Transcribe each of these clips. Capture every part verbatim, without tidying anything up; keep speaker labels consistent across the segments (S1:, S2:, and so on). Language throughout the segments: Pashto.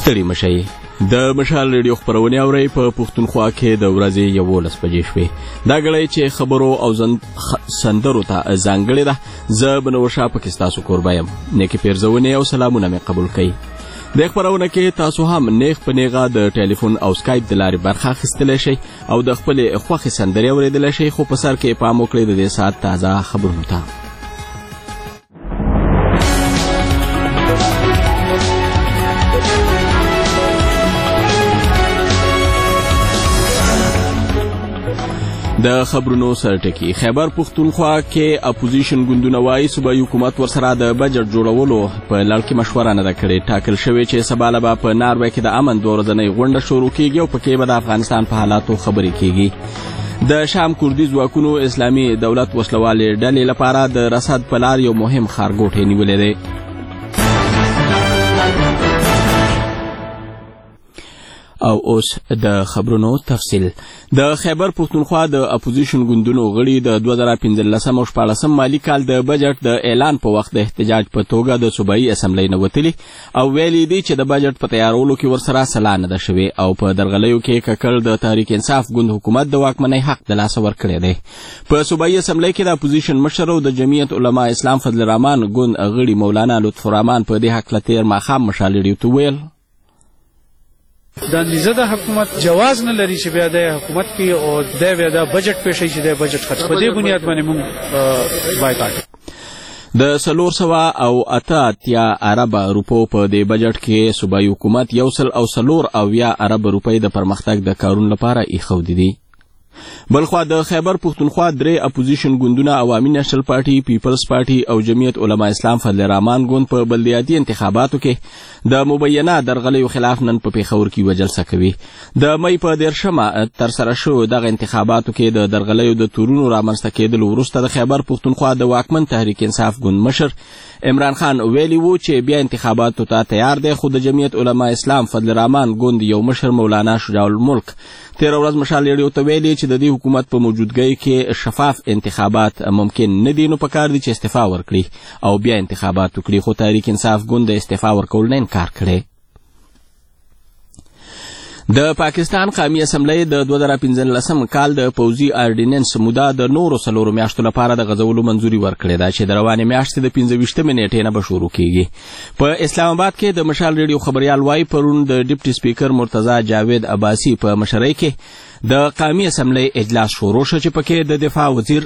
S1: ستړي مشئ. د مشال ریډیو خپرونې اورئ په پښتونخوا کې د ورځې یولس بجې شوې. دا ګړی چې خبرو او سندرو ته ځانګړې ده. زه بنورشاه پکې ستاسو کوربه یم. نیکې پیرزونې او سلامونه مې قبول کړئ. د خپرونه کې تاسو هم نیغ په نیغه د ټلیفون او سکایپ د لارې برخه اخیستلی شئ او د خپلې خوښې سندرې اورېدلی شئ، خو په سر کې پام وکړئ د دې ساعت تازه خبرونو ته. د خبرونو سرټکی. خیبر پښتونخوا کې اپوزیشن ګوندونه وایي صوبایي حکومت ورسره د بجټ جوړولو په لړ کې مشوره نه ده کړې. ټاکل شوې چې سبا له به په ناروې کې د امن دوه ورځنۍ غونډه شروع کیږي او پکې به د افغانستان په حالاتو خبرې کیږي. د شام کوردي ځواکونو اسلامي دولت وسلوالې ډلې لپاره د رصد په لار یو مهم ښارګوټی نیولی دی. او اوس د خبرونو تفصیل. د خیبر پښتونخوا د اپوزیشن ګوندونو غړي د دوه زره پنځلسم او شپاړسم مالي کال د بجټ د اعلان په وخت د احتجاج په توګه د صوبایي اسمبلۍ نه وتلي او ویلي دي چې د بجټ په تیارولو کې ورسره سلا نه ده شوې او په درغلیو کې ککړ د تحریک انصاف ګوند حکومت د واکمنۍ حق د لاسه ورکړی دی. په صوبایي اسمبلۍ کې د اپوزیشن مشر او د جمعیت علما اسلام فضل الرحمن ګوند غړي مولانا لطف الرحمن په دې حق لتیر ماښام مشال ریډیو ته ویل
S2: د اندیزه د حکومت جواز نه لري چې بیا د حکومت کې او د بیا د بجټ پیښې چې د بجټ خرڅ په دې بنیاد باندې موږ بایکاټ.
S1: د څلور سوه او اته اتیا اربه روپو په دې بجټ کې صوبایي حکومت یو سل او څلور اویا اربه روپۍ د پرمختګ د کارونو لپاره ایښودي دي. بلخوا د خیبر پښتونخوا درې اپوزیشن ګوندونه عوامي نېشنل پارټي، پیپلز پارټي او جمعیت علما اسلام فضل الرحمن ګوند په بلدیاتي انتخاباتو کې د مبینه درغلیو خلاف نن په پیښور کې یوه جلسه کوي. د مۍ په دیرشمه ترسره شوو دغه انتخاباتو کې د درغلیو د تورونو رامنځته کېدلو وروسته د خیبر پښتونخوا د واکمن تحریک انصاف ګوند مشر عمران خان ویلي وو چې بیا انتخاباتو ته تیار دی، خو د جمعیت علما اسلام فضل الرحمن ګوند یو مشر مولانا شجاع الملک تېره ورځ مشال ریډیو ته ویلي چې د دې حکومت په موجودګۍ کې شفاف انتخابات ممکن نه دي، نو پکار دي چې استعفا ورکړي او بیا انتخابات وکړي، خو تحریک انصاف ګوند د استعفا ورکول نه انکار کړی. د پاکستان قومي اسمبلۍ د دوه زره پنځلسم کال د پوځي آرډیننس موده د نورو څلورو میاشتو لپاره د غځولو منظوري ورکړې ده چې د روانې میاشتې د پنځه ویشتمې نیټې نه به شروع کیږي. په اسلام آباد کې د مشال ریډیو خبریال وایي پرون د ډیپټي سپیکر مرتضی جاوید عباسي په مشرۍ کې د قومي اسمبلۍ اجلاس شروع شو چې پکې د دفاع وزیر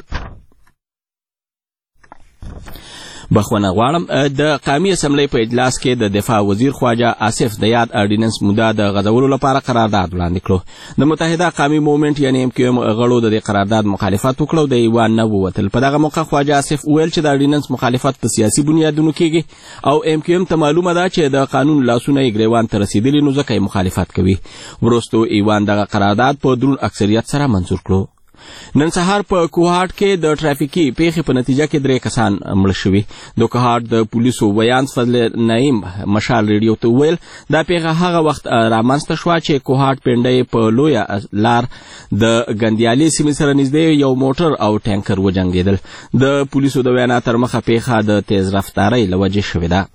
S1: بخونه غواړم د قومي اسمبلۍ په اجلاس کې د دفاع وزیر خواجه آصف د یاد آرډیننس موده د غځولو لپاره قرارداد وړاندې کړو. د متحده قومي مومنټ یعنې ایم کیو ایم غړو د دې قرارداد مخالفت وکړ او د ایوان نه ووتل. په دغه موقع خواجه آصف وویل چې د آرډیننس مخالفت په سیاسي بنیادونو کېږي او ایم کیو ایم ته معلومه ده چې د قانون لاسونه یې ګریوان ته رسېدلي، نو ځکه یې مخالفت کوي. وروستو ایوان دغه قرارداد په دروند اکثریت سره منظور کړو. نن سهار په کوهاټ کې د ټرافیکي پیښې په نتیجه کې درې کسان مړه شوي. د کوهاټ د پولیسو ویانس فضل نعیم مشال ریډیو ته وویل دا پیښه هغه وخت رامنځته شوه چې کوهاټ پنډۍ په لویه لار د ګندیالي سیمې سره نږدې یو موټر او ټانکر وجنګېدل. د پولیسو د وینا تر مخه پیښه د تیز رفتارۍ له وجې شوې ده.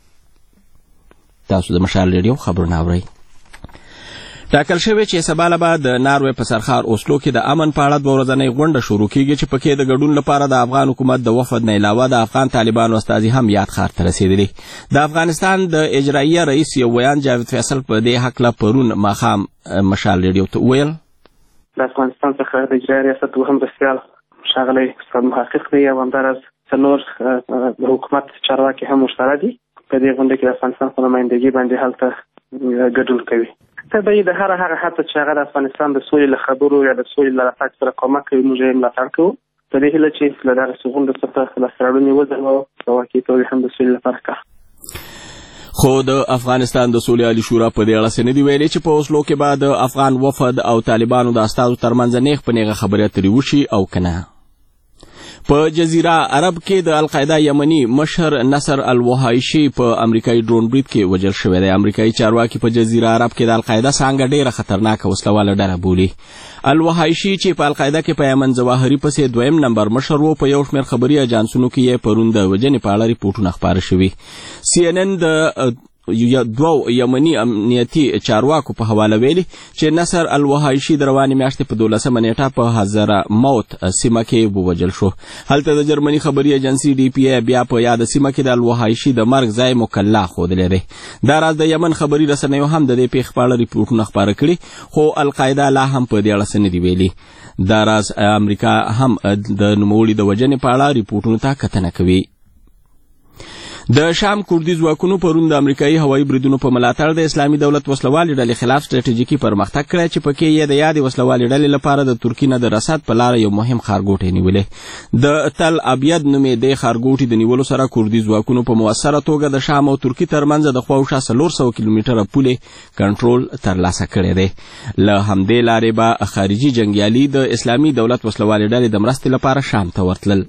S1: تاسو د مشال ریډیو خبرونه اورئ. ټاکل شوی چې سبا له به د ناروې په سرخار اوسلو کې د امن په اړه دوه ورځنۍ غونډه شروع کیږي چې پکې د ګډون لپاره د افغان حکومت د وفد نه علاوه د افغان طالبانو استازي هم یاد ښار ته رسېدلي. د افغانستان د اجرائیه رئیس یو ویان جاوید فیصل په دې هکله پرون ماښام مشال ریډیو ته وویل
S3: د افغانستان څخه د اجرائیه ریاست دوهم رسیال ښاغلی استاد محقق دی او همداراز څلور د حکومت چارواکي هم ورسره دي. په دې غونډه کې د افغانستان په نمایندګي باندې هلته ګډون کوي. طبعي د هر هغه هڅه چې هغه د افغانستان د سولې له خبرو یا د سولې له راتګ سره کومک کوي موږ یې ملاتړ کوو. په دې هیله چې له دغسې غونډو څخه لاسته راوړنې وځلوو په واقعي توګه هم د سولې لپاره کار.
S1: خو د افغانستان د سولې عالي شورا په دې اړه څه نه دي ویلي چې په اوسلو کې به د افغان وفد او طالبانو د استازو ترمنځ نیغ په نیغه خبرې اترې وشي او که نه. په جزیره عرب کې د القاعده یمني مشر نصر الوحایشي په امریکایي ډرون برید کې وژل شوی دی. امریکایي چارواکي په جزیره عرب کې د القاعده څانګه ډېره خطرناکه وسلواله ډله بولي. الوحایشي چې په القاعده کې په ایمن ظواهري پسې دویم نمبر مشر و، په یو شمېر خبري اجانسونو کې یې پرون د وژنې په اړه ریپورټونه خپاره شوي. سی ان ان د دوو یمني امنیتي چارواکو په حواله ویلي چې نصر الوحایشي د روانې میاشتې په دولسمه نیټه په حضره موت سیمه کې ووژل شو. هلته د جرمني خبري ایجنسي ډي پی ای بیا په یاد سیمه کې د الوحایشي د مرګ ځای مکلا ښودلی دی. دا راز د یمن خبري رسنیو هم د دې پیښې په اړه ریپورټونه خپاره کړي، خو القاعده لا هم په دې اړه څه نه دي ویلي. دا راز امریکا هم د نوموړي د وژنې په اړه ریپورټونو ته کتنه کوي. د شام کوردي ځواکونو پرون د امریکایي هوایي بریدونو په ملاتړ د اسلامي دولت وسلوالې ډلې خلاف ستراتیژیکي پرمختګ کړی چې پکې یې د یادې وسلوالې ډلې لپاره د ترکي نه د رسد په لاره یو مهم ښارګوټی نیولی. د تل ابید نومېدی ښارګوټي د نیولو سره کوردي ځواکونو په مؤثره توګه د شام او ترکي ترمنځ د خواوشا څلور سوه کیلومتره پولې کنټرول ترلاسه کړی دی. له همدې لارې به خارجي جنګیالي د اسلامي دولت وسلوالې ډلې د مرستې لپاره شام ته ورتلل.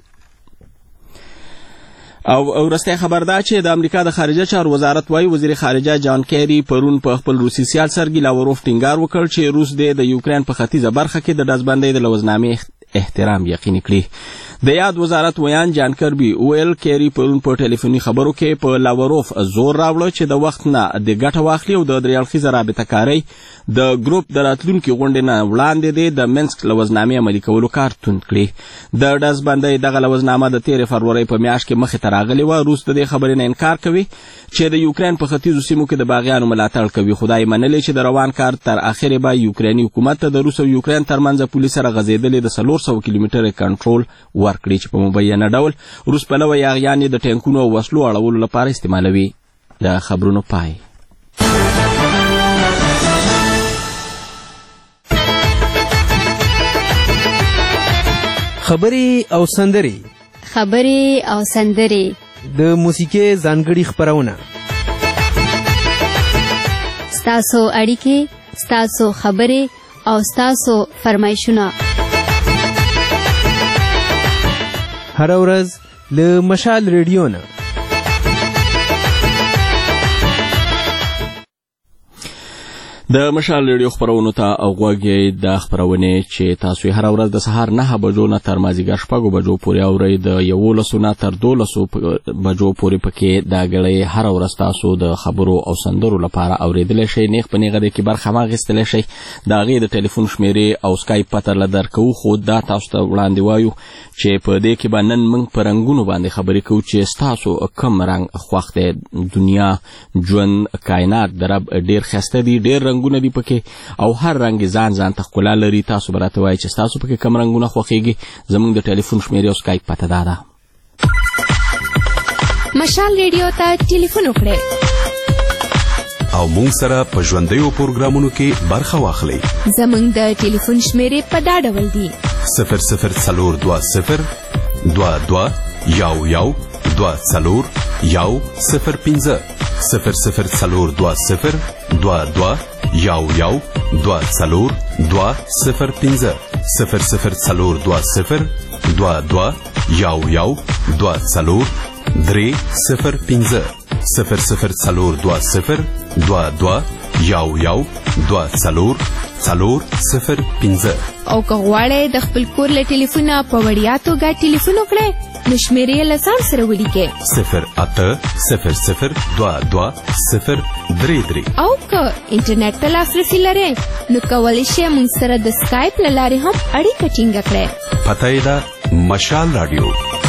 S1: او وروستی خبر دا چې د امریکا د خارجه چارو وزارت وايي وزیر خارجه جان کیری پرون په خپل روسي سیال سرګي لاوروف ټینګار وکړ چې روس د یوکرین په ختیځه برخه کې د ډزبندۍ د لوزنامې احترام یقیني کړي. د یاد وزارت ویان جان کربي ویل کیری پرون په ټلیفوني خبرو کې په لاوروف زور راوړ چې د وخت نه د ګټه واخلي او د درې اړخیزه رابطه کارۍ د ګروپ د راتلونکي غونډې نه وړاندې دی د منسک لوزنامې عملي کولو کار توند کړي. د ډزبندۍ دغه لوزنامه د تېرې فروری په میاشت کې مخې ته راغلې وه. روس د دې خبرې نه انکار کوي چې د یوکرین په ختیځو سیمو کې د باغیانو ملاتړ کوي، خو دا یې منلې چې د روان کار تر اخرې به یوکریني حکومت ته د روس او یوکرین ترمنځ پولې سره غځېدلې د څلور سوه کیلومتره کنټرول ورکړي چې په مبینه ډول روس پلوه یاغیان یې د ټینکونو او وسلو اړولو لپاره استعمالوي. د خبرونو پای.
S4: خبري او سندري
S5: خبري او سندري
S4: د موسیقي ځانګړي خبرونه
S5: ستاسو اړیکې، ستاسو خبرې او ستاسو فرمایشونه
S4: هر ورځ له مشال ریډیو نه.
S1: د مشال ریډیو خبرونو ته غوږ یې د خبرونې چې تاسو هر ورځ د سهار نهه بجو نه تر مازدیګر شپږو بجو پورې اورئ. د یولسو نه تر دولسو بجو پورې پکې دا ګړۍ هر ورځ تاسو د خبرو او سندرو لپاره اورېدلی شئ. نیغ په نیغه دې کې برخه هم اخیستلی شئ. د هغې د ټلیفون شمېرې او سکایپ پته له درکوو، خو دا تاسو ته وړاندې وایو چې په دې کې به نن موږ په رنګونو باندې خبرې کوو چې ستاسو کوم رنګ خوښ دی. دنیا، ژوند، کائنات د رب ډېر ښایسته دي، ډېر رنګونه دي پکې او هر رنګ ځان ځان ته ښکلا لري. تاسو به راته وایئ چې ستاسو پکې کوم رنګونه خوښیږي. زموږ د ټلیفون شمېرې او سکایپ پته دا ده.
S5: مشال ریډیو ته ټلیفون وکړئ
S6: او موږ سره په ژوندیو پروګرامونو کې برخه واخلئ.
S5: زموږ د ټلیفون شمېرې په دا ډول دي:
S6: صفر صفر څلور دوه صفر دوه دوه یو یو دوه څلور یو صفر پنځه صفر صفر څلور دوه صفر دوه دوه یو یو دوه څلور دوه صفر پنځه صفر صفر څلور دوه صفر دوه دوه یو یو دوه څلور درې صفر پنځه صفر صفر څلور دوه صفر دوه دوه یو یو دوه څلور څلور صفر پنځه.
S5: او که غواړئ د خپل کور له ټلیفونه په وړیا توګه ټلیفون وکړئ نو شمېرې یې له ځان سره ولیکئ: صفر اته صفر صفر دوه دوه صفر درې درې. او که انټرنیټ ته لاسرسي لرئ نو کولی شئ موږ سره د سکایپ له لارې هم اړیکه ټینګه کړئ.
S6: پته یې ده مشال راډیو.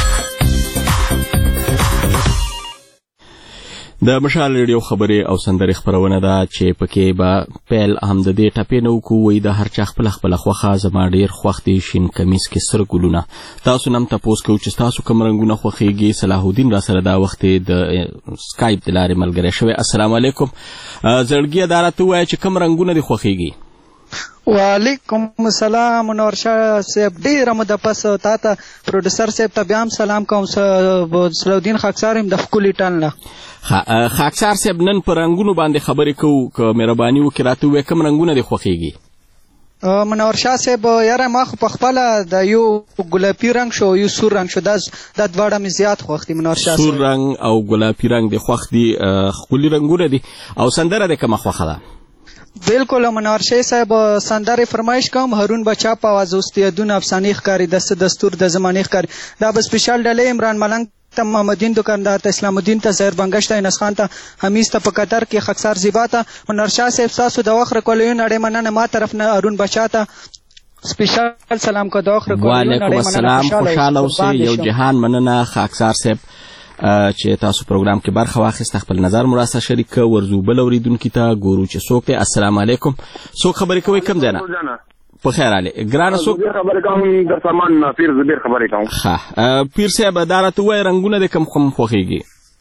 S1: د مشال ریډیو خبرې او سندرې خبرونه ده چې پکې به پیل هم د دې ټپې نه وکړو. وایي د هر چا خپله خپله خوښه. زما ډېر خوښ دی شین کمیس کې سره ګلونه. تاسو نه هم تپوس کوو چې ستاسو کوم رنګونه خوښیږي. صلاح الدین را سره دا وخت د سکایپ د لارې ملګری شوی. السلام علیکم. زړګیه دا راته ووایه چې کوم رنګونه دې خوښیږي؟
S7: وعلیکم السلام منور شاه صاحب، ډیره موده پس تا ته پروډوسر صاحب ته بیا هم سلام کوم. صلاح الدین خاکسار یم د ښکلي ټن نه.
S1: خاکسار صاحب نن په رنګونو باندې خبرې کوو، که مهرباني وکړې راته ووایې کوم رنګونه دې خوښیږي؟
S7: منور شاه صاحب یاره ما خو په خپله د یو ګلابي رنګ شو یو سور رنګ شو، دا دا دواړه مې زیات خوښ دي. منور شاه صاحب
S1: سور رنګ او ګلابي رنګ دې خوښ دي، ښکلي رنګونه دي. او سندره دې کومه خوښه ده؟
S7: بالکل منور شاه صاحب سندرې فرمایش کوم. هارون بچا په آواز اوست یادونه افسانې ښکاري، دست دستور د زمانې ښکاري. دا به سپیشل ډلې عمران ملنګ ته محمد الدین دکاندار ته اسلام الدین ته ظاهر بنګش ته انس خان ته حمیز ته په قطر کې خاکسار زیبا ته هنرشاه صاحب ستاسو د وخت رکولیو نړۍ مننه ما طرف نه ارون بچا ته سپیشل سلام کو د وخت رکولیو
S1: وعلیکم السلام خوشاله اوسئ یو جهان مننه خاکسار صاحب چې تاسو پروګرام کې برخه واخیسته خپل نظر مو راسره شریک ورزو بل اوریدونکو ته ګورو چې څوک دی. السلام علیکم څوک خبرې کوي کوم ځای نه په خیر علي ګرانه څوک
S8: خبرې کوم د سامان پیر زبیر خبرې کوم
S1: ښه پیر صاحب دا راته وایي رنګونه د کوم کوم خوښیږي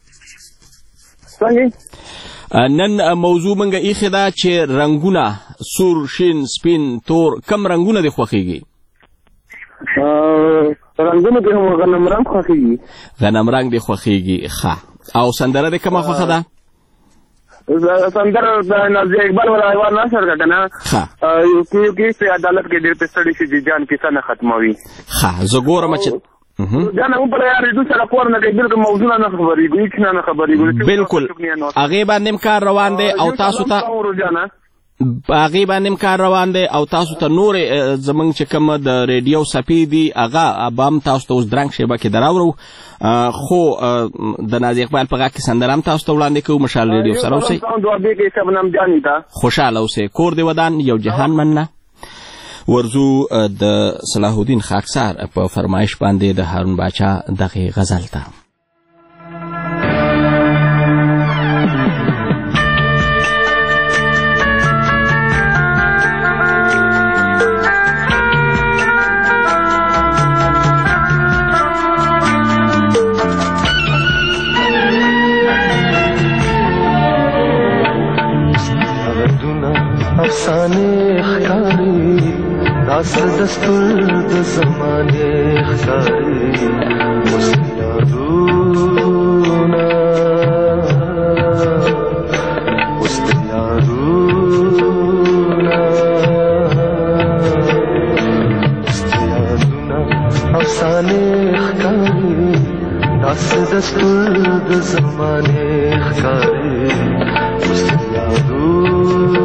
S1: څنګه نن موضوع منګه ایښې ده چې رنګونه سور شین سپین تور کم رنګونه د خوښیږي
S8: رنګونه د غنم رنګ خوښیږي
S1: غنم رنګ د خوښیږي ښه او سندره د کومه خوښه ده
S8: سندره د نازي اقبال ولا ایوان ناصر کا کنه یو کې یو کې په عدالت کې ډېر پستړي شي چې جان کیسه نه ختموي
S1: ښه زه ګورم چې
S8: دا نه په یاري دوه سره کور نه دی بالکل موضوع نه خبرې کوي چې نه خبرې کوي
S1: بالکل هغه باندې کار روان دی او تاسو ته هغه باندې کار روان دی او تاسو ته نور زمنګ چې کوم د ریډیو سپی دی هغه بام تاسو ته اوس درنګ شیبه کې دراورو خو د نازي اقبال په غاکه سندرام تاسو ته وړاندې کوم مشال ریډیو سره اوسئ خوشاله اوسئ کور دی ودان یو جهان مننه. ورزو د صلاح الدین خاکسار په فرمایش باندې د هارون باچا دغه غزل ته
S9: داس دستور د زمانه خساري مستیارونا مستیارونا مستیارونا افسانه خکاری داس دستور د زمانه خساري مستیارونا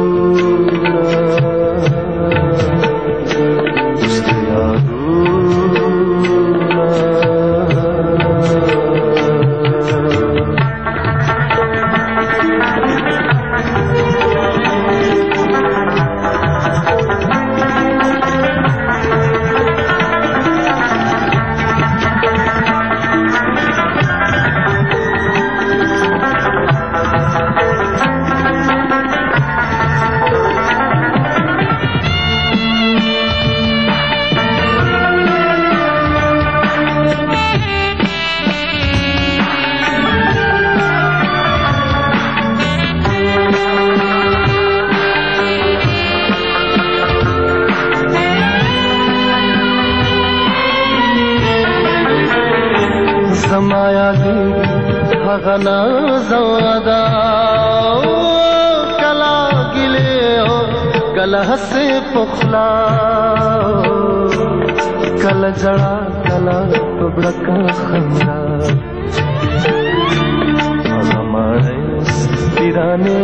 S10: زمایا دی غنا زودا کلا گله ہو کلا سے پخلا کلا جڑا کلا بڑکا خندا ہمارے پیرانے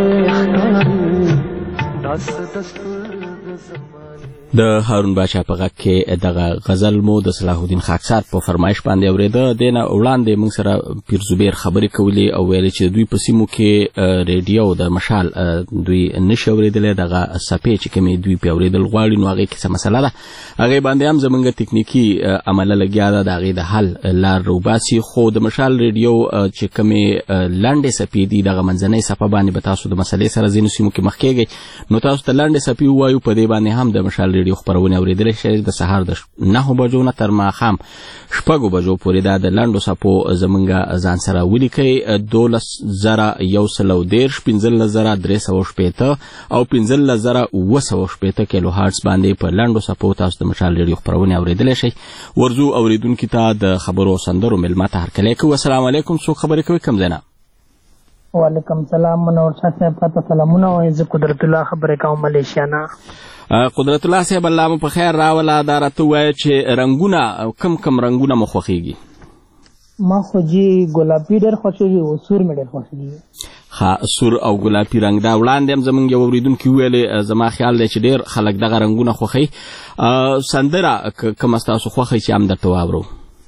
S10: داس دستور
S1: د هارون باچا په غږ کې دغه غزل مو د صلاح الدین خاکسار په فرمایش باندې اوریده. دینه وړاندې موږ سره پیر زبیر خبرې کولې او ویل چې دوی په سیمو کې ریډیو د مشال دوی نشي اوریدل دغه سپې چې کومې دوی په اوریدل غواړي نو هغه څه مسله ده هغه باندې هم زمونږ تکنیکی عمل لګیا ده دغه د حل لار روباسي خو د مشال ریډیو چې کومې لاندې سپې دي دغه منځنۍ صفه باندې به تاسو د مسلې سره زینو سیمو کې مخ کېږئ نو تاسو ته لاندې سپې وایو په دې باندې هم د مشال ریډیو خبرونه اوریدل شي د سهار د نهه بجو نه تر ماښام شپږو بجو پورې دا د لاندو سپو زمونږ ځان سره ولیکئ دولس زره یو سل او دېرش پنځلس زره درې سوه شپېته او پنځلس زره اوه سوه شپېته کیلو هارټز باندې په لاندو سپو تاسو د مشال ریډیو خبرونه اوریدلی شئ. ورځو اوریدونکي ته د خبرو او سندرو مېلمه ته هرکلی کوو. السلام علیکم څوک خبرې کوي کوم ځای نه؟
S11: وعلیکم سلام منور شاه صاحب تاسو سلامونه وایم زه قدرت الله خبرې کوم ملیشیا نه.
S1: قدرت الله صاحب الله مو په خیر راوله دا راته ووایه چې رنګونه کم کم رنګونه مو خوښېږي؟
S11: ما خو جي ګلابي ډېر خوښېږي او سور مې ډېر خوښېږي.
S1: ښه سور او ګلابي رنګ دا وړاندې هم زمونږ یو اورېدونکي وویلې زما خیال دی چې ډېر خلک دغه رنګونه خوښوي. سندره کومه ستاسو خوښوي چې هم درته واورو؟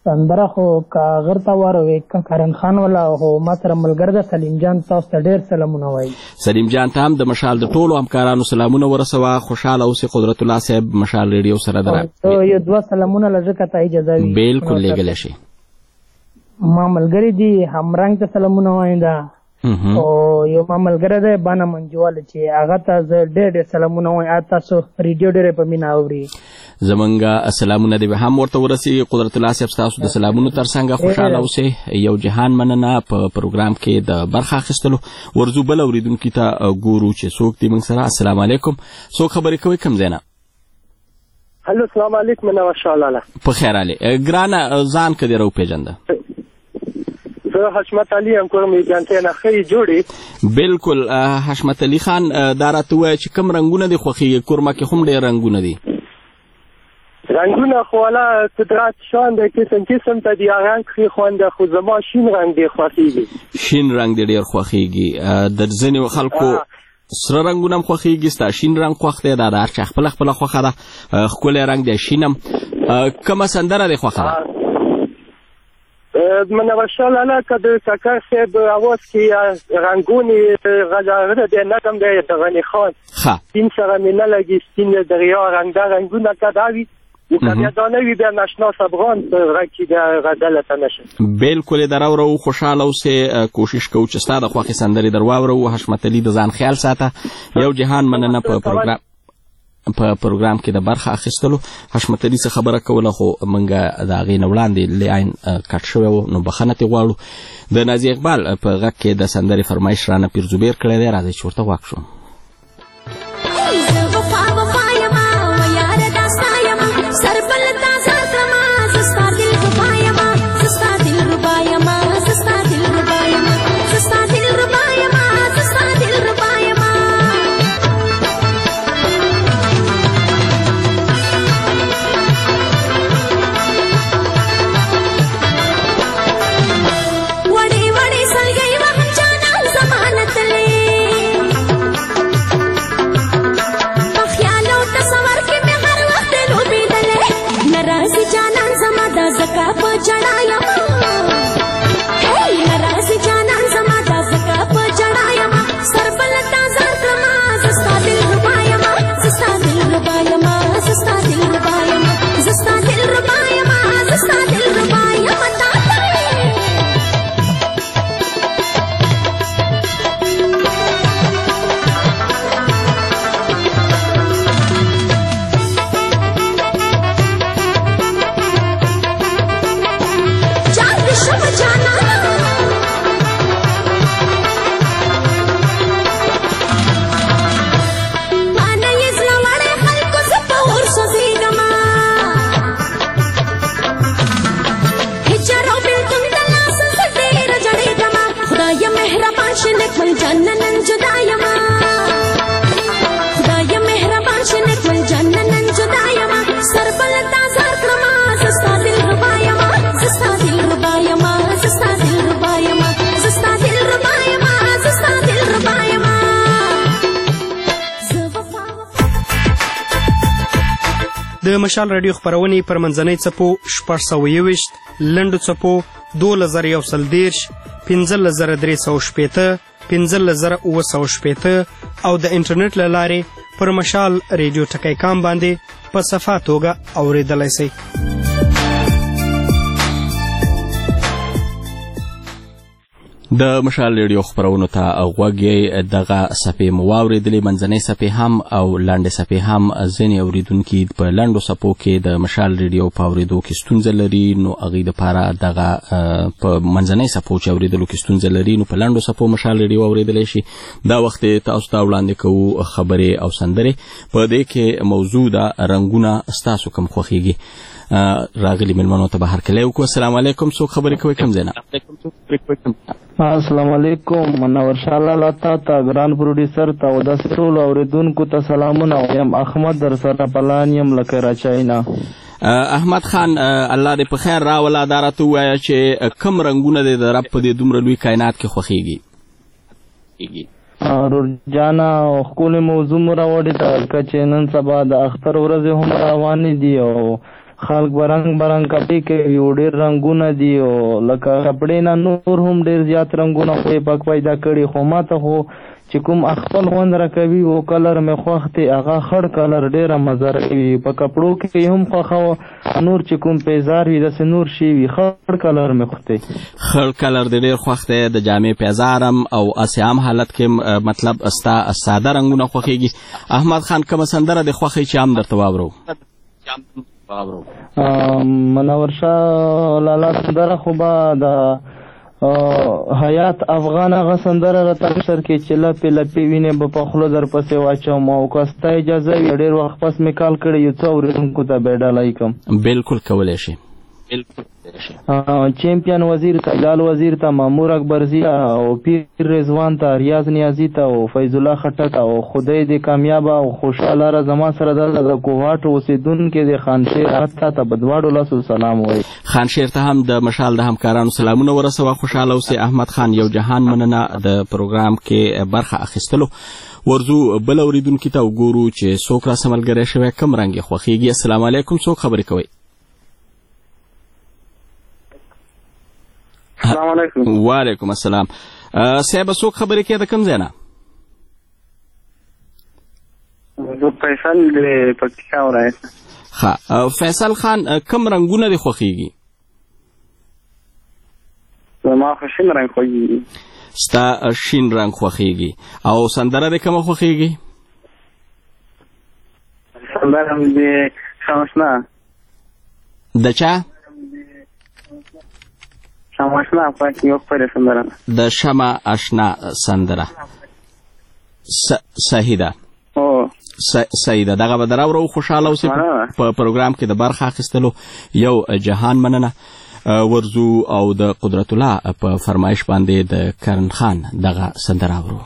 S11: سندره خو کاغر ته واروي کرن خان ولا هو ما سره ملګری د سلیم جان تاسو ته ډېر سلامونه وایي.
S1: سلیم جان ته هم د مشال د ټولو همکارانو سلامونه ورسوه. خوشحاله اوسې قدرت الله صاحب مشال ریډیو سره دره
S11: یو دوه سلامونه لږه ته اجازه وي.
S1: بالکل لېږلی شي.
S11: ما ملګری دي همرنګ ته سلامونه وایم دا او یو ما ملګری دی بانا منجواله چې هغه ته زه ډېر ډېر سلامونه وایم. تاسو ریډیو ډېرې په مینه اوري.
S1: زمونږ سلامونه دې هم ورته ورسي. قدرت الله صاحب ستاسو د سلامونو ترڅنګ خوشحاله اوسئ. یو جهان مننه په پروګرام کې د برخه اخیستلو. ورځو بل اورېدونکي ته ګورو چې څوک دي موږ سره. السلام علیکم. څوک خبرې کوي کوم ځای نه؟
S12: هلو السلام علیکم. منور شه لاله.
S1: په خیر علي ګرانه ځان که دې راوپېژنده؟
S12: زه حشمت علي یم کوم جانتې نه ښې جوړې.
S1: بالکل حشمت علي خان دا راته ووایه چې کوم رنګونه دې خوښېږي؟ کورما کې هم ډېر رنګونه دي.
S12: رنګونه خو والا قدرت شان دی قسم قسم ته دي هغه رنګ ښې خوند خو زما شین رنګ ډېر خوښېږي.
S1: شین رنګ دې ډېر خوښېږي. د ځینې خلکو سره رنګونه هم خوښېږي. ستا شین رنګ خوښ دی. دا د هر چا خپله خپله خوښه ده. ښکلی رنګ دی شین هم. کومه سندره دې خوښه ده؟
S12: منور شه لاله که د ککر صاحب اواز کې رنګونې غږ دی نظم دی د غني خان سپین سره مې نه لګي سپین دریا رنګدار رنګونه که دا وي که بیا دا نه وي بیا ناشناس افغان په غږ کې بیا غزله ته نه شم.
S1: بالکل یې در واورو. خوشحاله اوسې. کوشش کوو چې ستا د خوښې سندرې در واورو. حشمت علي د ځان خیال ساته. یو جهان مننه په پروګرام په پروګرام کې د برخه اخیستلو. حشمت علي څه خبره کوله خو موږ د هغې نه وړاندې لاین کټ شوی و نو بخښنه ترې غواړو. د نازي اقبال په غږ کې د سندرې فرمایش رانه پیر زبیر کړی دی. راځئ چې ورته غوږ شو.
S13: د مشال رادیو خپرونې پر منځنۍ څپو شپږ سوه یوویشت، لنډو څپو دولس زره یو سل دېرش، پنځلس زره درې سوه شپېته، پنځلس زره اووه سوه شپېته او د انټرنیټ له لارې پر مشال رادیو ټکی کام باندې په صفا توګه اورېدلی سئ.
S1: د مشال ریډیو خپرونو ته غوږ یې. دغه صفحې مو واورېدلې. منځنۍ صفحې هم او لنډې صفحې هم. ځینې اورېدونکي په لنډو صفحو کې د مشال ریډیو په اورېدو کې ستونزه لري نو هغوی دپاره دغه په منځنۍ صفحو چې اورېدلو کې ستونزه لري نو په لنډو صفحو مشال ریډیو اورېدلی شي. دا وخت تاسو ته وړاندې کوو خبرې او سندرې. په دې کې موضوع ده رنګونه ستاسو کوم خوښېږي. راغلي مېلمنو ته به هرکلی وکړو. السلام علیکم. څوک خبرې کوئ کوم ځای نه؟
S14: السلام علیکم. منور شه لاله تا ته ګران پروډیوسر ته او داسې ټولو اورېدونکو ته سلامونه وایم. احمد در سره پلان یم له کراچۍ نه.
S1: احمد خان الله دې په خیر راوله. دا راته ووایه چې کوم رنګونه دې د رب په دې دومره لوی کائنات کې خوښېږي؟
S14: رورجانا او ښکلې موضوع مو راوړې ده که چې نن سبا د اختر ورځې هم روانې دي او خلک به رنګ برنګ کپړې کوي او ډېر رنګونه دي او لکه کپړې نه نور هم ډېر زیات رنګونه خدای پاک پیدا کړي خو ما ته خو چې کوم خپل خوند راکوي او کلر مې خوښ دی هغه خړ کلر ډېره مزه راکوي په کپړو کې هم خوښه نور چې کوم پیزار وي داسې نور شي وي خړ کلر مې خوښ دی
S1: خړ کلر دی ډېر خوښ دی د جامې پیزارم او اسې عام حالت کې مطلب ستا ساده رنګونه خوښېږي احمد خان کومه سندره دې خوښوي چې هم درته واورو
S14: منور شاه لالا سندره خو به د حیات افغان هغه سندره راته سر کې چې لپې لپې وینې به په خوله در پسې واچوم او که ستا اجازه وي ډېر وخت پس مې کال کړی یو څو اورېدونکو ته به ډالۍ کړم
S1: بالکل کولی شي
S14: چیمپیون وزیر ته لال وزیر ته مامور اکبرزی او پیر رضوان ته ریاض نیازی ته او فیض الله خټک او خدای دې کامیاب او خوشاله را زما سره د کوهاټ اوسیدونکو د خانشیر حتی ته بدواړو لاسو سلام وایي
S1: خانشیر ته هم د مشال د همکارانو سلامونه ورسوه خوشاله اوسې احمد خان یو جهان مننه د پروګرام کې برخه اخیستلو ورزو بل اوریدونکو ته وګورو چې څوک را سملګری شوی کم رنګ خوښیږي السلام علیکم څوک خبرې کوي
S3: السلام علیکم
S1: وعلیکم السلام صاحب څوک خبرې کوي د کوم ځای نه
S3: زه فیصل د پکتیکا ولایت
S1: ښه فیصل خان کوم رنګونه دې خوښیږي
S3: زما خو شین رنګ خوښیږي
S1: ستا شین رنګ خوښیږي او سندره دې کومه خوښیږي
S3: سندره مې د شماشنا
S1: د چا
S3: شمع اشنا پاکی یو خپل سندره
S1: د شمع اشنا سندره صحیح ده
S3: او
S1: صحیح ده دغه به دراوړو خوشاله اوسې په پروګرام کې د برخه اخیستلو یو جهان مننه ورزو او د قدرت الله په فرمایش باندې د کرن خان دغه سندره اورو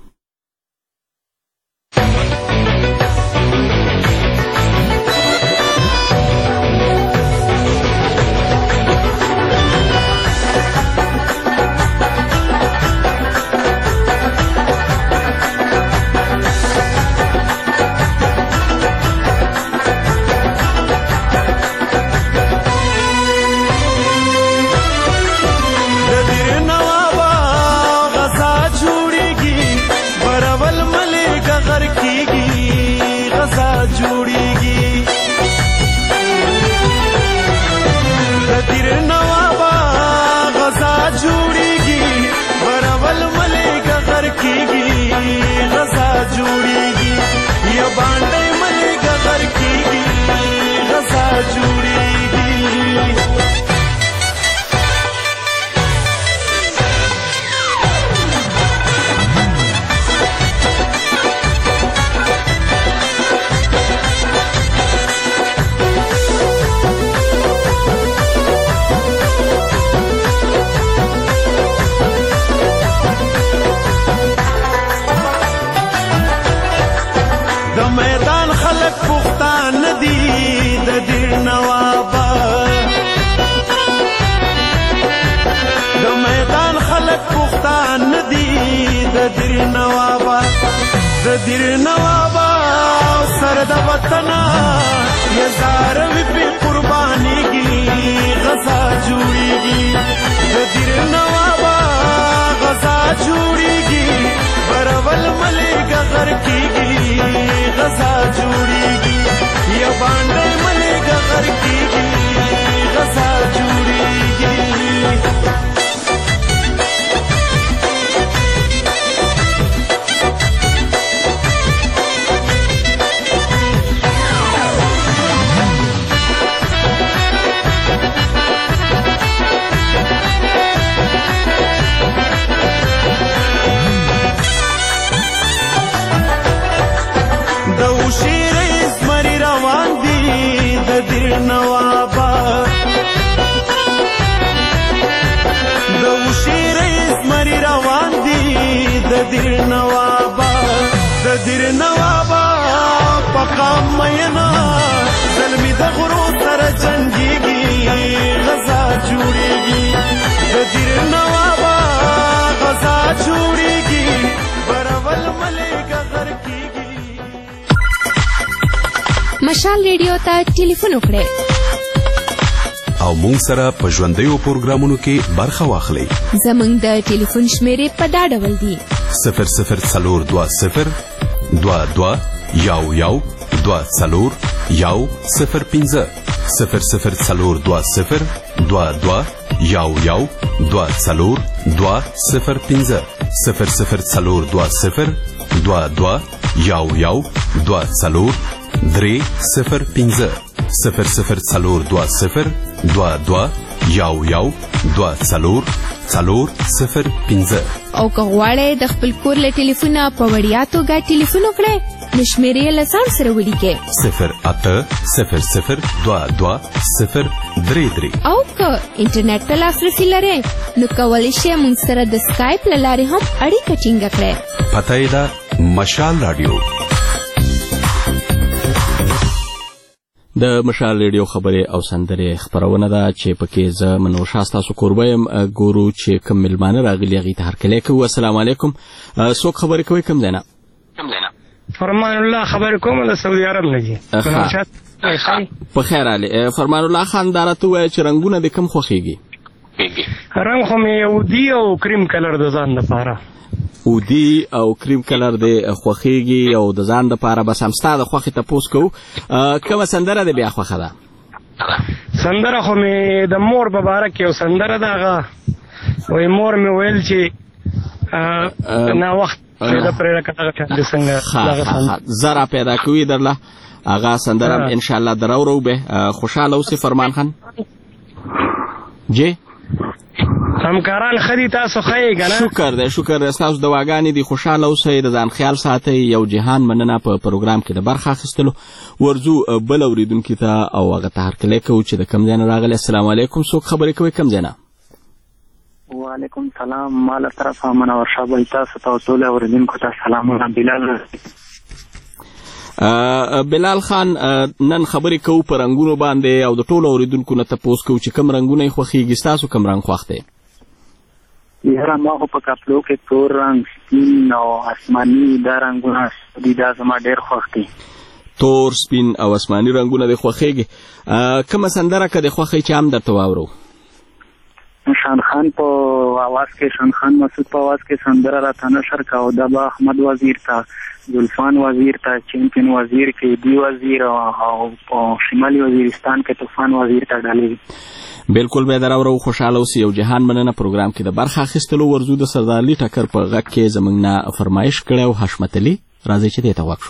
S15: دیر نوابا سر د وطن یزار وی په قربانی کی غزا جوړیږي دیر نوابا غزا جوړیږي برول ملک غر کیږي غزا جوړیږي یا باندې ملک غر کیږي غزا جوړیږي نوابا د وشیر اسمري روان دي د دیر نوابا د دیر نوابا پقا مینا زلمی د غرو سر جنگيږي غزا جوړيږي د دیر نوابا غزا جوړيږي برول ملک غر کیږي
S5: مشال ریډیو ته ټلیفون وکړئ
S6: او مونږ سره په ژوندیو پروګرامونو کې برخه واخلئ.
S5: زموږ د ټلیفون شمیرې په دا ډول دي:
S6: صفر صفر څلور دوه صفر دوه دوه یو یو دوه څلور یو صفر پنځه صفر صفر څلور دوه صفر دوه دوه یو یو دوه څلور دوه صفر پنځه صفر صفر څلور دوه صفر دوه دوه یو یو دوه څلور درې صفر پنځه صفر صفر څلور دوه صفر دوه دوه یو یو دوه څلور څلور صفر پنځه.
S5: او که غواړئ د خپل کور له ټلیفونه په وړیا توګه ټلیفون وکړئ نو شمیرې یې له ځان سره ولیکئ:
S6: صفر اته صفر صفر دوه دوه صفر درې درې.
S5: او که انټرنیټ ته لاسرسي لرئ نو کولی شئ موږ سره د سکایپ له لارې هم اړیکه ټینګه کړئ.
S6: پته یې ده مشال راډیو.
S1: د مشال ریډیو خبرې او سندرې خبرونه ده چې پکې زه منوشه ستاسو کوربه یم. ګورو چې کوم مېلمانه راغلي هغې ته هرکلی کوو. السلام علیکم. څوک خبرې کوئ؟ کوم ځای نه؟
S16: فرمان الله خبرې کوم د سعودي عرب نه دي.
S1: په خیر علي. فرمان الله خان دا راته ووایه چې رنګونه دې کوم خوښېږي؟
S16: رنګ خو مې یهودي او کریم کلر د ځان لپاره.
S1: اودي او کریم کلر دې خوښېږي او د ځان دپاره. بس هم ستا د خوښې تپوس کوو کومه سندره دې بیا خوښه ده؟
S16: سندره خو مې د مور په باره کې یو سندره ده. هغه وایي مور مې ویل چې ناوخت پیدا پرې راکړه څنګه
S1: زه را پیدا کوي درله. هغه سندره انشاءالله دراورو به خوشحاله اوسې فرمان خان جی.
S16: همکاران خدي تاسو ښه کنه؟
S1: شکر دی شکر دی. ستاسو دواګانې دي. خوشحاله اوسئ، د ځان خیال ساتئ. یو جهان مننه په پروګرام کې د برخه اخیستلو. ورځو بل اورېدونکي ته او هغه ته هرکلی کوو چې د کوم ځای نه راغلی. السلام علیکم. څوک خبرې کوئ؟ کوم ځای نه؟
S17: وعلیکم سلام. ما له طرفه منور شاه بل تاسو ته او ټولو اورېدونکو ته سلامونه. بلال
S1: بلال خان نن خبرې کوو په رنګونو باندې او د ټولو اورېدونکو نه تپوس کوو چې کوم رنګونه یې خوښېږي. ستاسو کوم رنګ خوښ دی؟
S17: یاره ما خو په کپلو کې تور رنګ، سپین او آسماني دا رنګونه دي. دا زما ډېر خوښ دي.
S1: تور، سپین او آسماني رنګونه دې خوښېږي. کومه سندره که دې خوښوي چې هم درته واورو؟
S17: شان خان په आवाज کې، شان خان مسعود په आवाज کې سندره راته نشر کاو. دا به احمد وزیر ته، زلفان وزیر ته، چمپین وزیر کې دی وزیر او په شمالي وزیرستان کې طوفان وزیر ته ډالې.
S1: بالکل به دراورو. خوشحاله اوسئ. یو جهان مننه. پروګرام کې د برخه اخیستلو. ورځو د سردار علي ټکر په غږ کې زموږ نه فرمایش کړی او حشمت علي. راځئ چې دې ته غوږ شو.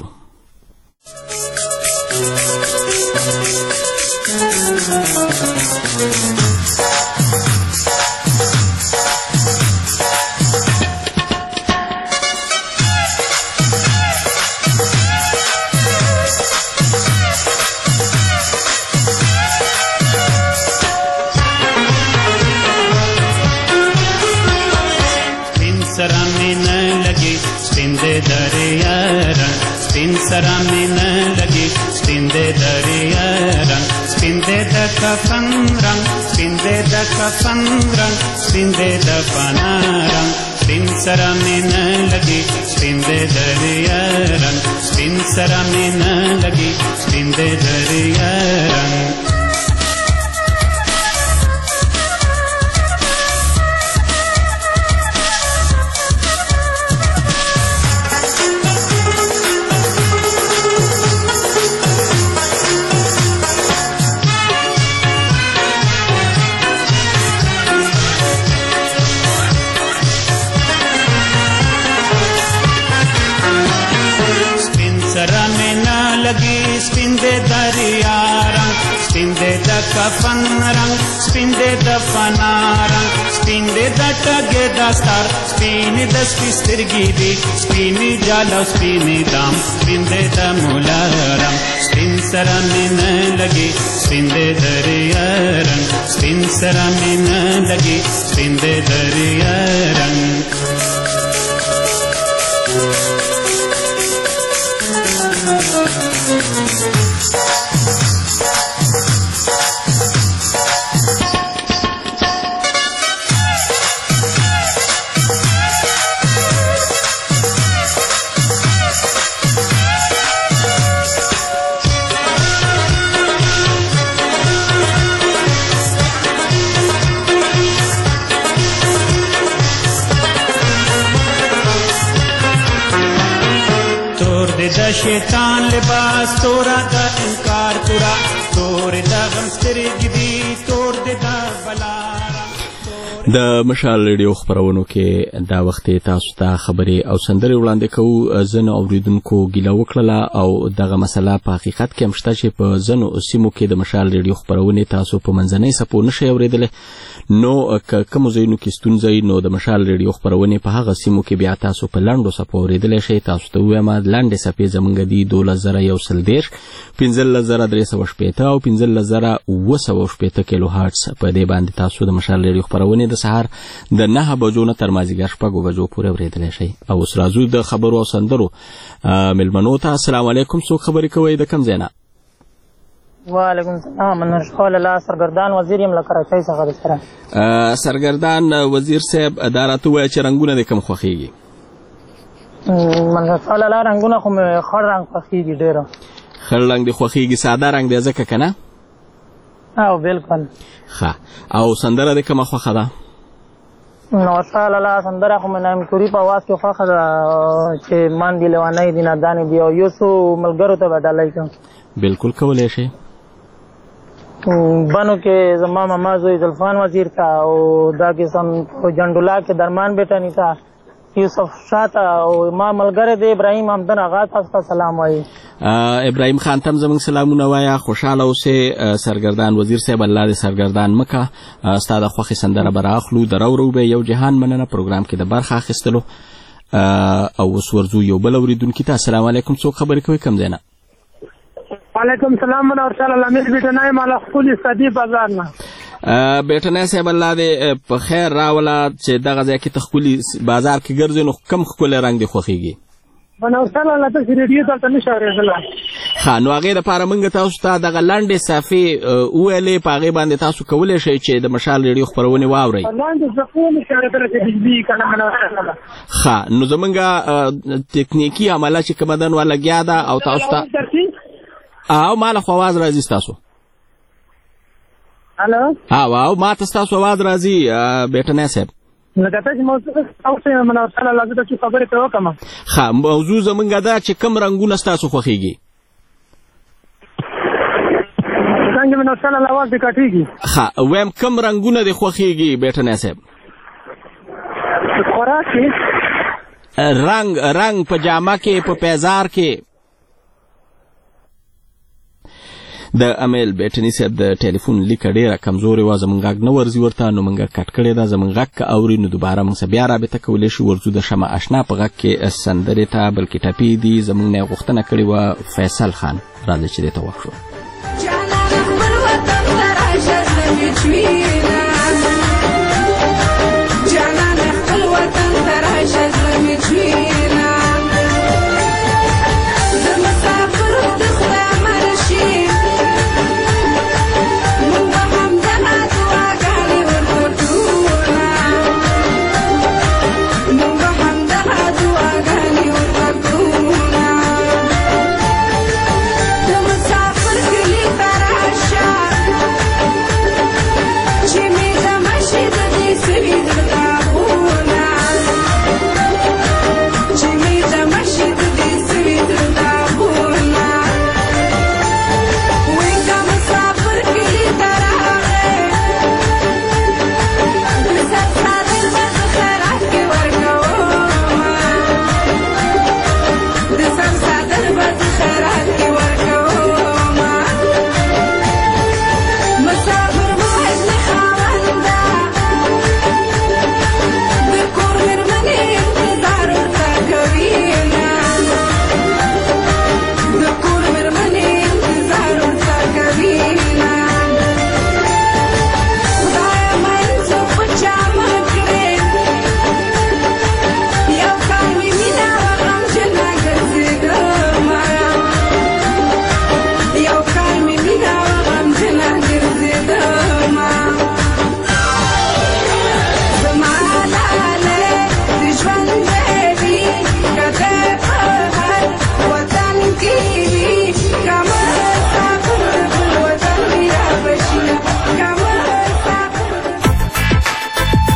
S18: سپین سره مې نه لګي سپین دې دریا رنګ سپین دې د کفن رنګ سپین دې د کفن رنګ سپین دې د فنا رنګ سپین سره مې نه لګي سپین دې دریا رنګ سپین سره مې نه لګي سپین دې دریا رنګ. کفن رنگ سپین دې د فنا رنگ سپین دې د ټګې داستار سپین د سپین سترګې دي سپین جاله سپین دام سپین دې د مولا رنگ سپین سره مې نه لګي سپین دې دریا رنگ سپین سره مې نه لګي سپین دې دریا رنگ. د شیطان لباس تورا د انکار تورا تور د غم سترګې دي تور د بلا.
S1: د مشال ریډیو خبرونو کې دا وخت تاسو ته خبرې او سندرې وړاندې کوو. ځینو اوریدونکو ګیله وکړله او دغه مسله په حقیقت کې هم شته چې په ځینو سیمو کې د مشال ریډیو خبرونې تاسو په منځنۍ څپو نشئ اورېدلی، نو که کومو ځایونو کې ستونزه نو د مشال ریډیو خبرونې په هغه سیمو کې بیا تاسو په لنډو څپو اورېدلی شئ. تاسو ته ووایم لنډې څپې زموږ دي دولس زره یو سل دېرش، پنځلس زره درې سوه شپېته او پنځلس زره اوه سوه شپېته کیلو هارټس. په دې باندې تاسو د مشال ریډیو خبرونې د سهار د نهه بجو نه تر مازدیګر شپږو بجو پورې اورېدلی شئ. او اوس راځو د خبرو او سندرو مېلمنو ته. السلام علیکم، څوک خبرې کوئ، د کوم ځای نه؟
S11: وعلیکم السلام، منرشخوال الله سرګردان وزیر یم له کراچۍ څخه درسره.
S1: سرګردان وزیر صاحب دا راته ووایه چې رنګونه دې کوم خوښېږي؟
S11: منرشخوال الله رنګونه خو مې خړ رنګ خوښېږي ډېره.
S1: خړ رنګ دې خوښېږي، ساده رنګ دی ځکه که نه؟
S11: او بلکل.
S1: ښه، او سندره دې کومه خوښه ده؟
S11: نوشال الله سندره خو مې نایمکوري په اواز کې خوښه ده چې مان دي لیوانی دي نادانې دي او یو څو ملګرو ته به ډالۍ کړم.
S1: بلکل کولی شئ.
S11: بنو کې زما ماما زوی زلفان وزیر تا او دا قسم په جنډولا کې درمان بیٹانی تا یوسف شاه تا او ما ملګری دی ابراهیم حمدن آغا تاسو ته سلام وایي.
S1: ابراهیم خان ته هم زموږ سلامونه وایه، خوشحاله اوسې. سرګردان وزیر صاحب الله دې سرګردان مکه، ستا د خوښې سندره به رااخلو. د رو به یو جهان مننه پروګرام کې د برخه اخیستلو. او اوس ورځو یو بل اورېدونکي ته. السلام علیکم، څوک خبرې کوئ، کوم ځای نه؟
S12: وعلیکم السلام، من ورسال الامیر بیٹنای مالا خپل صدی بازار نه.
S1: بیٹنای صاحب الله دې په خیر راوله چې دغه ځای کې ته ښکلي بازار کې ګرځې، نو کوم ښکلی رنګ دې خوښېږي؟
S12: من ورسال الله ته چې ریډیو دلته نشي اورېدلی.
S1: ښه، نو هغې دپاره موږ تاسو ته دغه لنډې صفحې وویلې، په هغې باندې تاسو کولی شئ چې د مشال ریډیو خپرونې واورئ.
S12: لنډې صفحې نشي اورېدلی چې بجلي که نه من ورسال.
S1: ښه، نو زموږ تکنیکي عمله چې کومه ده نو لګیا ده او تاسو ته او ما له خو اواز راځي ستاسو.
S12: الو
S1: او او ما ته ستاسو اواز راځي بیٹنای صاحب.
S12: لکه ته چې موضوع تاسو یې من ورسره لازم ده چې خبرې ته وکړم.
S1: ښه، موضوع زموږ ده چې کوم رنګونه ستاسو خوښېږي؟
S12: څنګه من ورسره اواز دې کټېږي.
S1: ښه، وایم کوم رنګونه دې خوښېږي بیٹنای صاحب؟
S12: خوراک کې
S1: رنګ رنګ په جامه کې، په پیزار کې. د امیل بیٹنی صاحب د ټلیفون لیکه ډېره کمزورې وه، زموږ غږ نه ورځي ورته، نو موږ کټ کړې ده. زموږ غږ که اوري نو دوباره موږ سره بیا رابطه کولی شي. ورځو د شمع اشنا په غږ کې سندرې ته بلکې ټپې دي. زموږ نه یې غوښتنه کړې وه فیصل خان، راځئ چې دې ته وخت شو.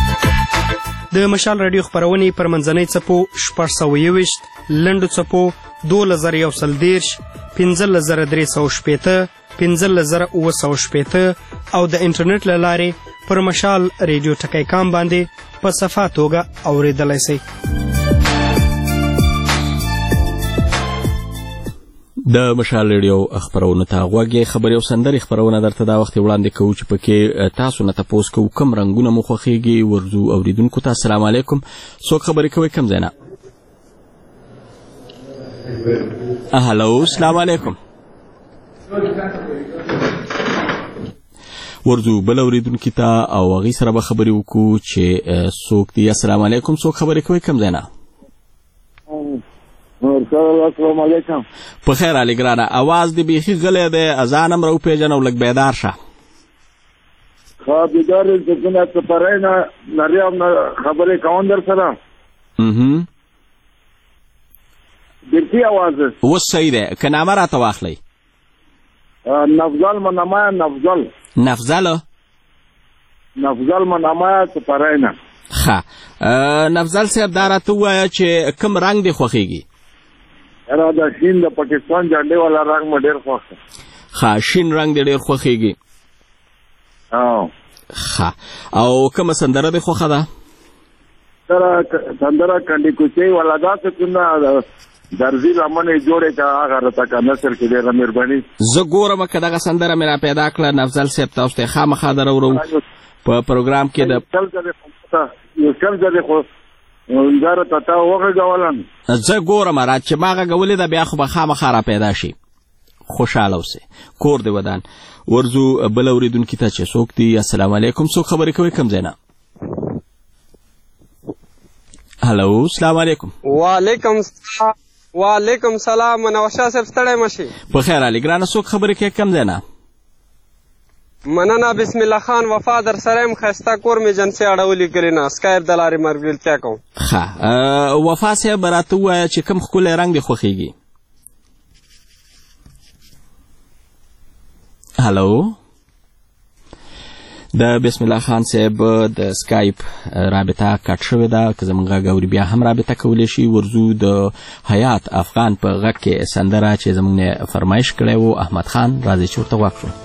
S13: د مشال رادیو خبرونې پر منځنۍ څپو شپږ سوه یوویشت، لنډو څپو دولس زره یو سل دېرش پنځلس زره درې سوه شپېته پنځلس زره اوه سوه شپېته او د انټرنیټ له لارې پر مشال ریډیو ټکی کام باندې په صفا توګه اورېدلی سئ.
S1: د مشال ریډیو خپرونو ته غوږ یې. خبرې او سندرې خپرونه درته دا وخت وړاندې کوو چې پکې تاسو نه تپوس کوو کوم رنګونه مو خوښېږي. ورځو اورېدونکو ته السلام علیکم. څوک خبرې کوئ کوم ځای نه؟ هلو السلام علیکم. ورځو بل اورېدونکي ته او هغې سره به خبرې وکړو چې څوک دی. السلام علیکم. څوک خبرې کوئ کوم ځای نه؟
S19: السلام علیکم.
S1: په خیر علي ګرانه، اواز دې بیخي غلی دی، اذان هم راوپېژنه او لږ بیدار شه.
S19: ښه بیدار یم چې څنګه سفرۍ نه لرې هم خبرې کوم در سره. بیخي اواز
S1: اوس صحیح دی. که نامه راته واخلئ.
S19: نفضل منامه نفضل
S1: نفضل
S19: نفضل منامه سفرۍ نه.
S1: ښه نفضل صاحب دا راته ووایه چې کوم رنګ دې خوښېږي؟
S19: را د شین د پاکستان جنډې والا رنګ مې ډېر خوښ دی.
S1: ښه شین رنګ دې ډېر خوښېږي. ښه او کومه سندره دې خوښه ده؟
S19: سندره کنډې کوچۍ والا داسې کومه درځي لمنې جوړې که هغه راته که نسل کې ډېره مهرباني.
S1: زه ګورم که دغه سندره مې را پیدا کړه نفضل صاحب تاسو ته خامخا دراوړو په پروګرام کې. د
S19: یو کم ځلې خو دا راته تا وغږولم.
S1: زه ګورم رات چې ما غږولې ده بیا خو به خامخا را پیدا شي. خوشحاله اوسئ. کور دې ودان. ورځو بل اورېدونکي ته چې څوک دی. السلام علیکم. څوک خبرې کوئ کوم ځای نه؟ هلو السلام علیکم.
S20: وعلیکم سلام. وعلیکم سلام. منور شاه صاحب ستړی مه شئ.
S1: په خیر علي ګرانه. څوک خبرې کوي کوم ځای نه؟
S20: مننه. بسم الله خان وفا در سره یم. ښایسته کور مې جنسي اړولي کلي نه سکایپ د لارې ملګرتیا کوم.
S1: ښه وفا صاحب راته ووایه چې کوم ښکلی رنګ دې خوښېږي؟ هلو د بسم الله خان صاحب د سکایپ رابطه کټ شوې ده. که زموږ غږ اوري بیا هم رابطه کولی شي. ورځو د حیات افغان په غږ کې سندره چې زموږ نه فرمایش کړی و احمد خان، راځئ چې ورته غوږ شو.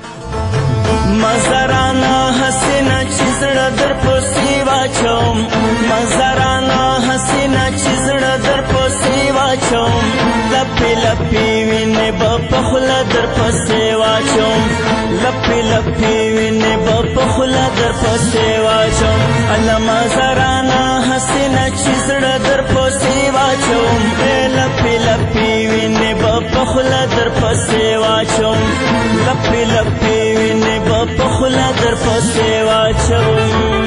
S15: مزرانه حسینه چې زړه در پسې واچوم، مزرانه حسینه چې زړه در پسې واچوم، لپې لپې وینې به په خوله در پسې واچوم، لپې لپې وینې به په خوله در پسې واچوم. الله مزرانه حسینه چې زړه در پسې واچوم، لپې لپې وینې به په خوله در پسې واچوم، لپې لپې وینې به په خوله در پسې واچوم.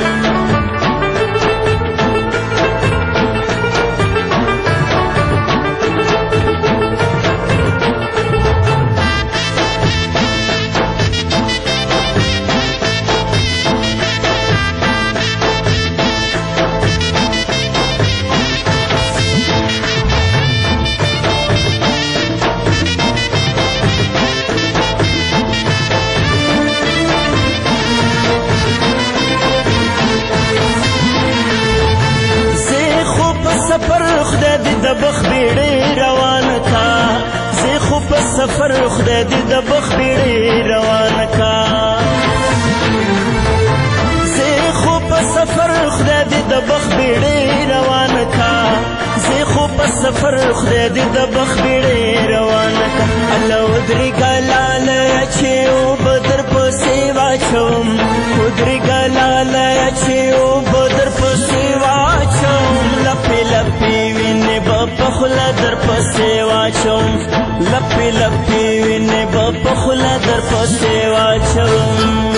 S15: د بخ بیړې روان کا زه خو په سفر خدای دې د بخ بیړې روان کا زه خو په سفر خدای دې د بخ بیړې روان کا زه خو په سفر خدای دې د بخ بیړې روان کا الله ودري ګلال چې او بدر پسې واچوم ودري ګلال چې او بدر پسې واچوم لپې لپې وینې په خوله در پسې واچوم لپې لپې وینې به په خوله در پسې واچوم.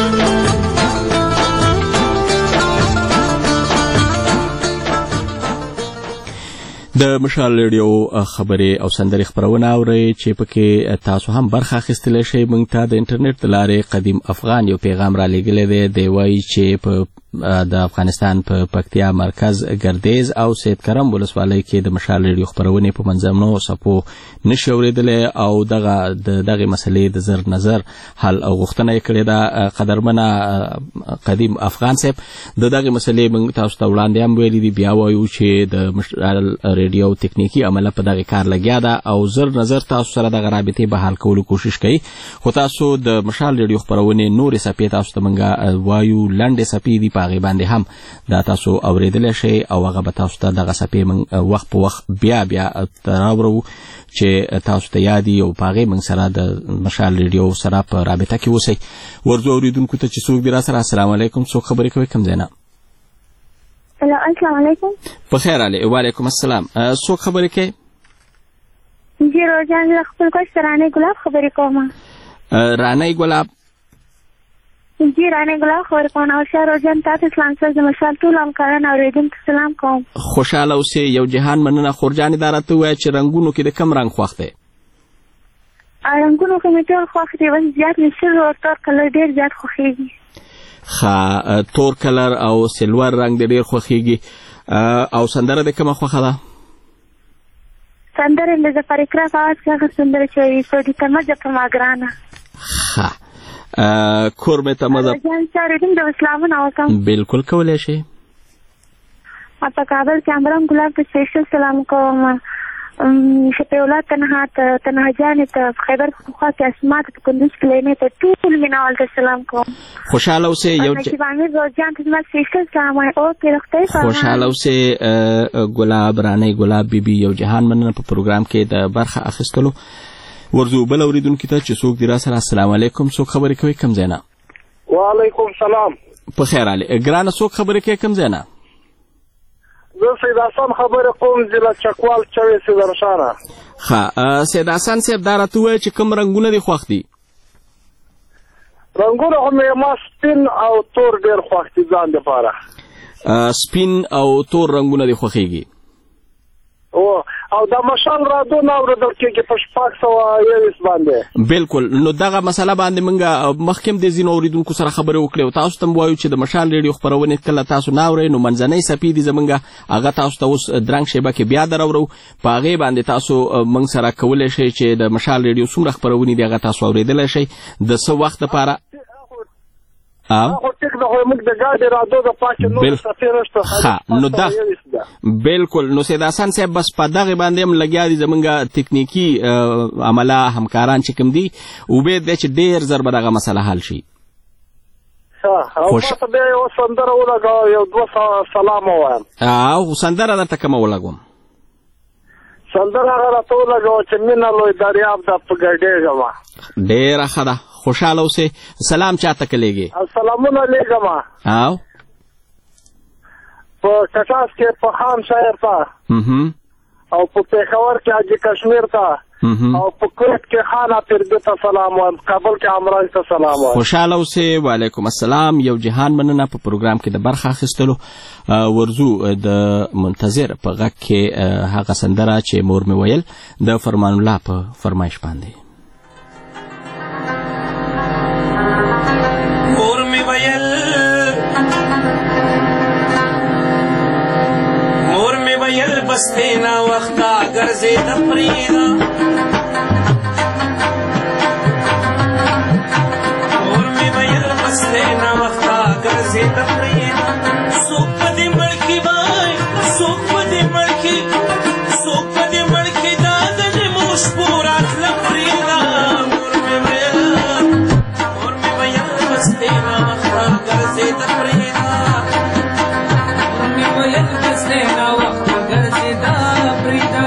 S1: د مشال ریډیو خبرې او سندرې خپرونه اورئ چې پکې تاسو هم برخه اخیستلی شئ. موږ ته د انټرنیټ د لارې قدیم افغان یو پیغام را لیږلی دی. دی وایي چې په د افغانستان په پکتیا مرکز ګردیز او سید کرم ولسوالۍ کې د مشال ریډیو خپرونې په منځمنو صفو نشي اورېدلی او دغه د دغې مسلې د زر نظر حل او غوښتنه یې کړې ده. قدرمنه قدیم افغان صاحب د دغې مسلې موږ تاسو ته وړاندې هم ویلي دي، بیا وایو چې د مشال ریډیو تکنیکي عمله په دغې کار لګیا ده او زر نظر تاسو سره دغه رابطې بحال کولو کوشش کوي. خو تاسو د مشال ریډیو خپرونې نورې څپې تاسو ته موږ وایو، لنډې څپې دي، په هغې باندې هم دا تاسو اورېدلی شئ او هغه به تاسو ته دغه څپې موږ وخت په وخت بیا بیا راوړو چې تاسو ته یاد وي او په هغې موږ سره د مشال ریډیو سره په رابطه کې اوسئ. ورځو اورېدونکو ته چې څوک دي را سره السلام علیکم، څوک خبرې کوي کوم ځای نه؟
S21: السلام علیکم.
S1: په خیر علي. وعلیکم السلام. څوک خبرې کوي؟
S21: جی روزان له خپل کوچ رانې ګلاب خبرې کوم.
S1: رانې ګلاب؟
S21: جی رانې ګلاب خبرې کوم. او شه روزان تاسو اسلام سره د مشال ټول همکاران اورېدونکو سلام کوم.
S1: خوشاله اوسئ. یو جهان مننه. خورجانې دا راته ووایه چې رنګونو کې د کوم رنګ خوښ دی؟
S21: رنګونو کې مې ټول خوښ دی، بس زیات مې سور او تور کلر ډېر زیات خوښېږي.
S1: ښه، تور کلر او سلور رنګ د ډېر خوښېږي. او سندره د کومه خوښه ده؟
S21: سندره د ظفر اکرام په اواز کې هغه سندره چې وایي سودي تمزه په ما ګرانه.
S1: ښه، کور مې تمزه
S21: جان چې اورېدونکو د اسلامونه وکړم.
S1: بالکل کولی شئ.
S21: په کابل کې امرم ګلاب ته سپیشل سلام کوم. شفیع تنها ته تنها جانې ته خیبر پخوا کې اسما ته په کندوز کې لینې ته ټول مینوال ته سلام کوم.
S1: خوشحاله اوسئ. یو
S21: نجیب امیر روزجان ته زما سپیشل سلام وایي. اوکې روغتۍ سلام.
S1: خوشحاله اوسئ ګلاب رانۍ ګلاب بیبي. یو جهان مننه په پروګرام کې د برخه اخیستلو. ورځو بل اورېدونکي ته چې څوک دي را سره السلام علیکم، څوک خبرې کوي کوم ځای نه؟
S22: وعلیکم سلام.
S1: په خیر علي. ګرانه څوک خبرې کوي کوم ځای نه؟
S22: زه سید حسن خبرې کوم ضلع چکوال چوي سیدرشانه.
S1: ښه، سید حسن صاحب دا راته ووایه چې کوم رنګونه دې خوښ دي؟
S22: رنګونه خو مې ما سپین او تور ډېر خوښ دي ځان دپاره.
S1: سپین او تور رنګونه دې خوښېږي؟
S22: او او د مشال راډیو نه اورېدل کېږي په شپږ سوه یویشت باندې.
S1: بالکل. نو دغه مسله باندې موږ مخکې هم د ځینو اورېدونکو سره خبرې وکړې او تاسو ته هم وایو چې د مشال ریډیو خپرونې کله تاسو نه اورئ نو منځنۍ څپې دي زموږ، هغه تاسو ته اوس درنګ شیبه کې بیا دراوړو. په هغې باندې تاسو موږ سره کولی شئ چې د مشال ریډیو څومره خپرونې دي هغه تاسو اورېدلی شئ د څه وخت دپاره. نو دا بالکل. نو سید حسن صاحب بس په دغه باندې هم لګیا دي زمونږ تکنیکی عمله همکاران چې کوم دي، امید دی چې ډېر زر به دغه مسله حل شي.
S22: او تاسو به یو سندره ولګوئ، یو دوه سلام ووایم.
S1: او سندره درته کومه ولګوم؟
S22: سندره هغه راته ولګوه چې مینه لوی دریاب ده په ګډېږمه.
S1: ډېره ښه ده. خوشحاله اوسئ. سلام چاته کلیږي؟
S22: سلامونه لیږمه.
S1: او
S22: په کټاس کې په خان شاعر ته، او په پېښور کې حاجي کشمیر ته، او په کوټ کې خان اپردي ته سلام وایم. کابل کې عمران ته سلام وایم.
S1: خوشحاله اوسئ. وعلیکم السلام. یو جهان مننه په پروګرام کې د برخه اخیستلو. ورځو د منتظر په غږ کې هغه سندره چې مور مې ویل د فرمان الله په فرمایش باندې.
S15: مور مې ویل مور مې ویل بس دینا وخته ګرځېده پرېږده. مور مې ویل بس دینا وخته ګرځېده پرېږده. څوک په دې مړکې وای، څوک په دې مړکې، څوک په دې مړکې دا د نیمو شپو راتله پرېږده. مور مې ویل مور مې ویل بس دینا وخته ګرځېده پرېږده. مور مې ویل بس دینا وخته ګرځېده پرېږده.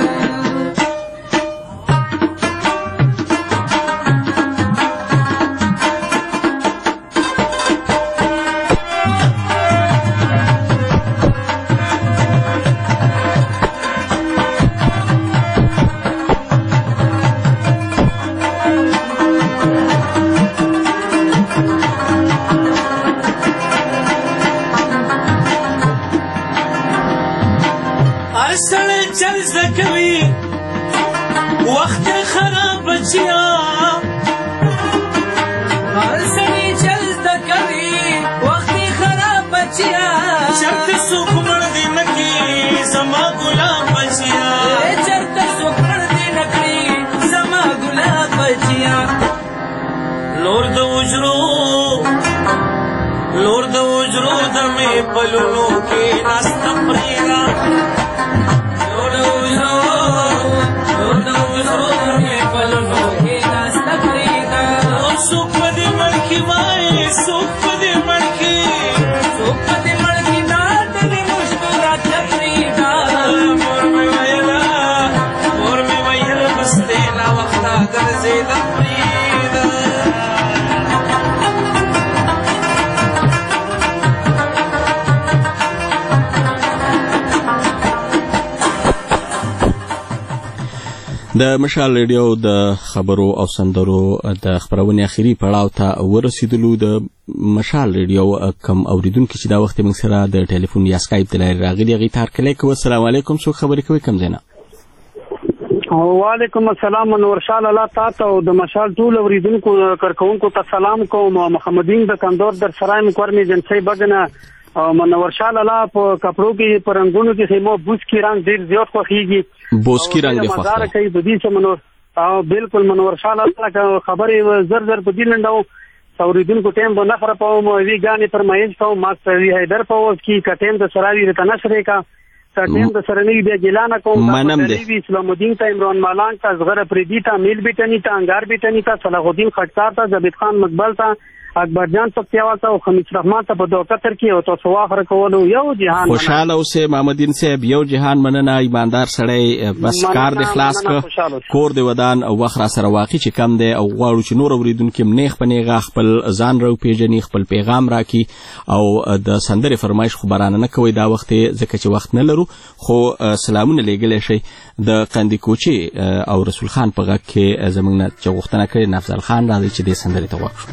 S15: وخت خراب بچیا هر سړی چل زده کوي، وخت خراب پلونو کې ناسته پرېږده یو نو یو یو نو یو مې پلونو کې ناسته پرېږده څوک په دې مړ کې وایي څوک په دې مړ کې څوک په دې مړ کې ناته دې مشکو راته پرېږده مور مې ویله مور مې ویله بس دې ناوخته ګرځېده پرېږده
S1: د مشال ریډیو د خبرو او سندرو د خبرونې اخیری پړاو ته ورسېدلو. د مشال ریډیو کم اوریدونکو چې دا وخت موږ سره د ټلیفون یا سکایپ د لارې راغلي هغې ته هرکلی کوو. السلام علیکم، څوک خبرې کوئ، کوم ځای نه؟
S2: وعلیکم السلام، منور شال الله تاسو او د مشال ټول اوریدونکو کارکونکو ته سلام کوم. محمدین د کندور در سرای مکور می جنسي بغنه او منور شال الله په کپړو کې پرنګونو کې سیمو بوس کی رنگ ډیر زیات خوخیږي، بوس کی رنگ دی خوخه کوي په دې چې منور او بالکل منور شال الله خبرې زر زر په دې لنداو اوریدونکو ټیم به نه خره پوم وی غانې فرمایش کوم ما سوي هیدر پوس کی کټیم د سراوی رته نشره کا کټیم د سرنی بیا ګلانه کوم
S1: منم دی
S2: اسلام الدین ته عمران مالان ته زغره پریدی ته میل بیٹنی ته انګار بیٹنی ته صلاح الدین خټکار ته زبید خان مقبل ته اکبر جان پکتیاوال ته او خمیس رحمان ته په دوه قطر کې او تاسو واخره کولو یو جهان
S1: خوشاله اوسه. محمدین صاحب یو جهان مننه، ایماندار سړی، بس کار د خلاص ک کور د ودان او وخت را سره واقع چې کم دی او غواړو چې نور اوریدونکو نیخ په نیغه خپل ځان رو پیژني، خپل پیغام راکي او د سندرې فرمایش خبرانه نه کوي دا وخت ځکه چې وخت نه لرو، خو سلامونه لېږلی شي. د قندي کوچي او رسول خان په غږ کې زموږ نه چې غوښتنه کړې نفضل خان راځي چې دې سندرې ته وکړو.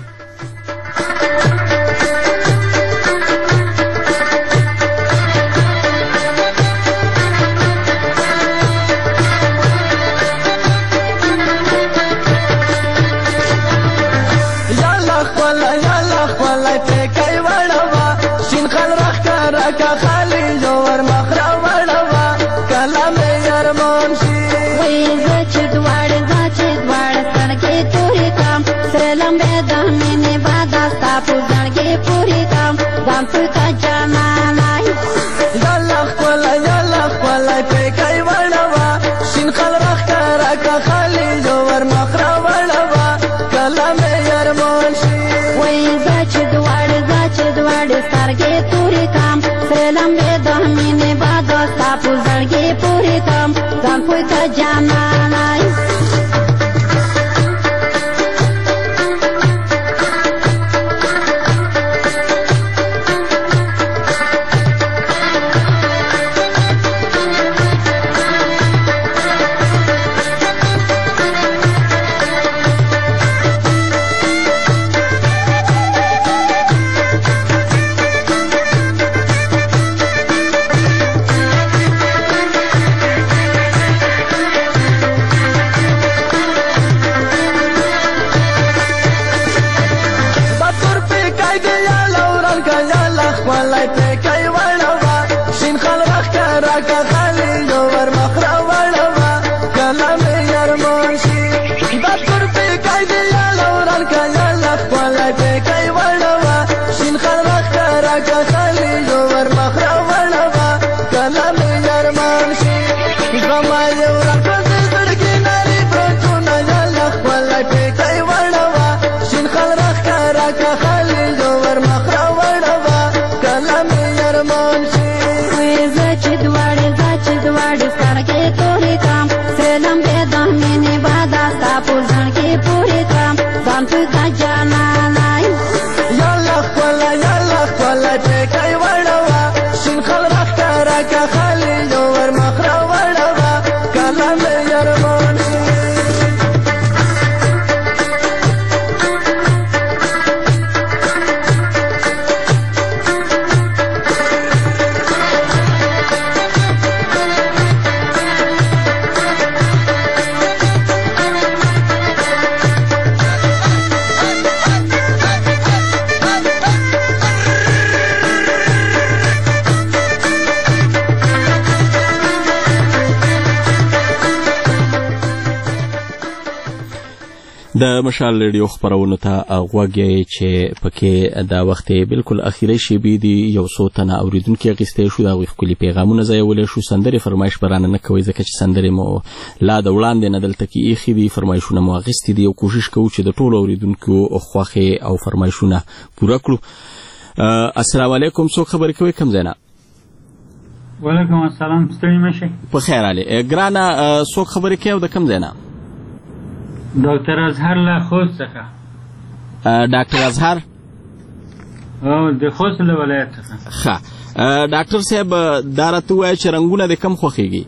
S1: د مشال ریډیو خبرونو ته غوږ یې چې پکې دا وخت بالکل اخیری شیبې دي یو څو تنه اوریدونکي اخیستی شو د هغوی ښکلي پیغامونه ځایولی شو سندرې فرمایش به رانه نه کوئ ځکه چې سندرې مو لا د وړاندې نه دلته کې ایښي دي فرمایشونه مو اخیستي دي او کوشش کوو چې د ټولو اوریدونکو خوښې او فرمایشونه پوره کړو. السلام علیکم څوک خبرې کوئ کوم ځای نه؟
S4: وعلیکم السلام ستړي مه شئ.
S1: په خیر علي ګرانه څوک خبرې کوي او د کوم ځای نه؟
S4: ډاکټر اظهر له خوست څخه.
S1: ډاکټر اظهر
S4: او د خوست له ولایت څخه.
S1: ښه ډاکټر صاحب دا راته ووایه چې رنګونه د کوم خوښېږي؟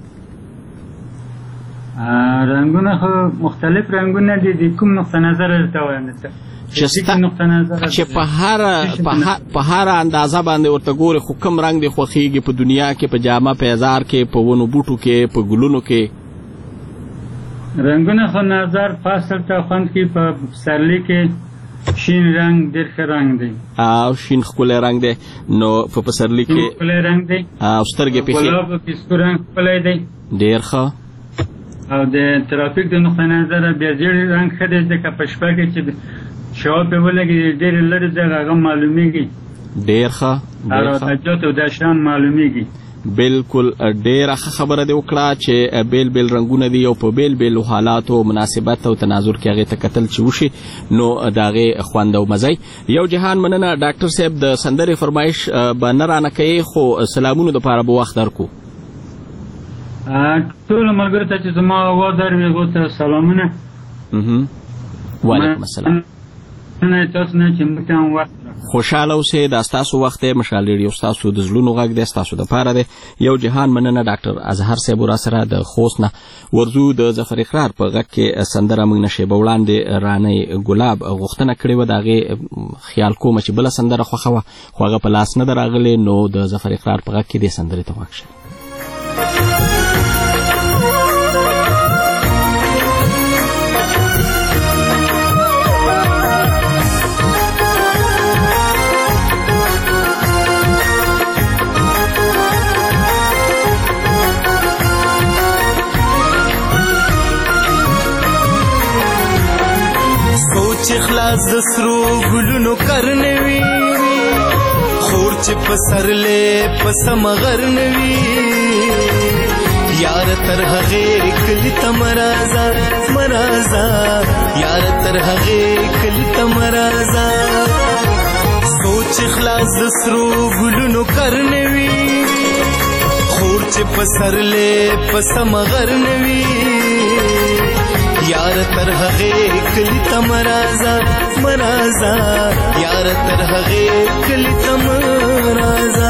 S4: رنګونه خو مختلف رنګونه دي د کوم نقطه نظر ته وایم
S1: چې په هر په هر اندازه باندې ورته ګورې خو کوم رنګ دی خوښېږي په دنیا کې په جامه پیزار کې په ونو بوټو کې په ګلونو کې؟
S4: رنګونه خو نظر فاصل ته خوند کې په پسرلي کې شین رنګ ډېر ښه رنګ دی
S1: او شین ښکلی رنګ دی نو په پسرلي کې
S4: ښکلی رنګ دی
S1: او سترګې پکې
S4: ګلابو کې سور رنګ ښکلی دی
S1: ډېر ښه
S4: او د ترافیک د نقطه نظره بیا ژیړ رنګ ښه دی ځکه په شپه کې چې شوا پرې ولګي ډېرې لرې ځای هغه معلومیږي
S1: ډېر ښه
S4: او د جوت او د شان معلومیږي.
S1: بالکل ډېره ښه خبره دې وکړه چې بیل بیل رنګونه دي او په بیل بیل حالاتو مناسبت او تناظر کې هغې ته کتل چې وشي نو د هغې خوند او مزی. یو جهان مننه ډاکټر صاحب د سندرې فرمایش به نه رانه کوي خو سلامونو دپاره به وخت درکو.
S4: ټولو ملګرو ته چې زما اواز اوري هغو ته سلامونه.
S1: وعلیکم السلام.
S4: تاسو نه چې موږ ته هم وخت
S1: خوشحاله اوسئ دا ستاسو وخت دی مشال ریډیو ستاسو د زړونو غږ دی ستاسو دپاره دی. یو جهان مننه ډاکټر اظهر صاحب راسره د خوست نه. ورځو د ظفر اقرار په غږ کې سندره موږ نه شیبه وړاندې رانۍ ګلاب غوښتنه کړې وه د هغې خیال کومه چې بله سندره خوښه وه خو هغه په لاس نه ده راغلې نو د ظفر اقرار په غږ کې دې سندرې ته غوږ شئ.
S15: چې خلاص د سرو ګلونو کرنوي خور چې په سرلې په سمغر نوي یار تر هغې کلي ته مرازا مرازا یار تر هغې کلي ته مرازا سوچ خلاص د سرو ګلونو کرنوي خور چې په سرلې په سمغر نوي یار تر هغې کلی ته مرازا مرازا یار تر هغې کلی ته مرازا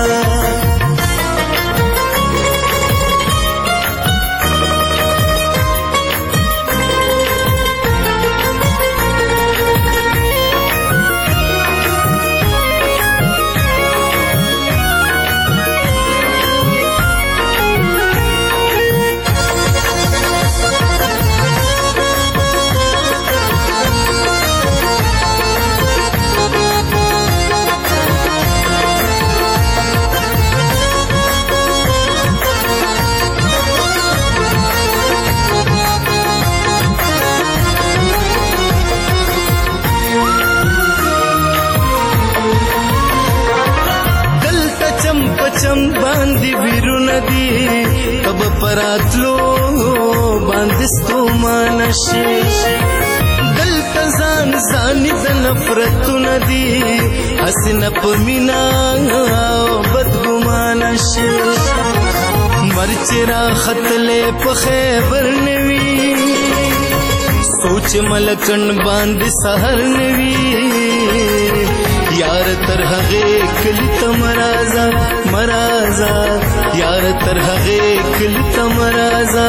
S15: پراتلو باندې ستومانه شي دلته ځان ځاني د نفرتونه دي حسنه په مینا او بدګمانه شي مرچ را ختلې په خیبر نوي سوچ ملکن باندې سحر نوي یار تر هغې کلی ته مرازا مرازا یار تر هغې کلی ته مرازا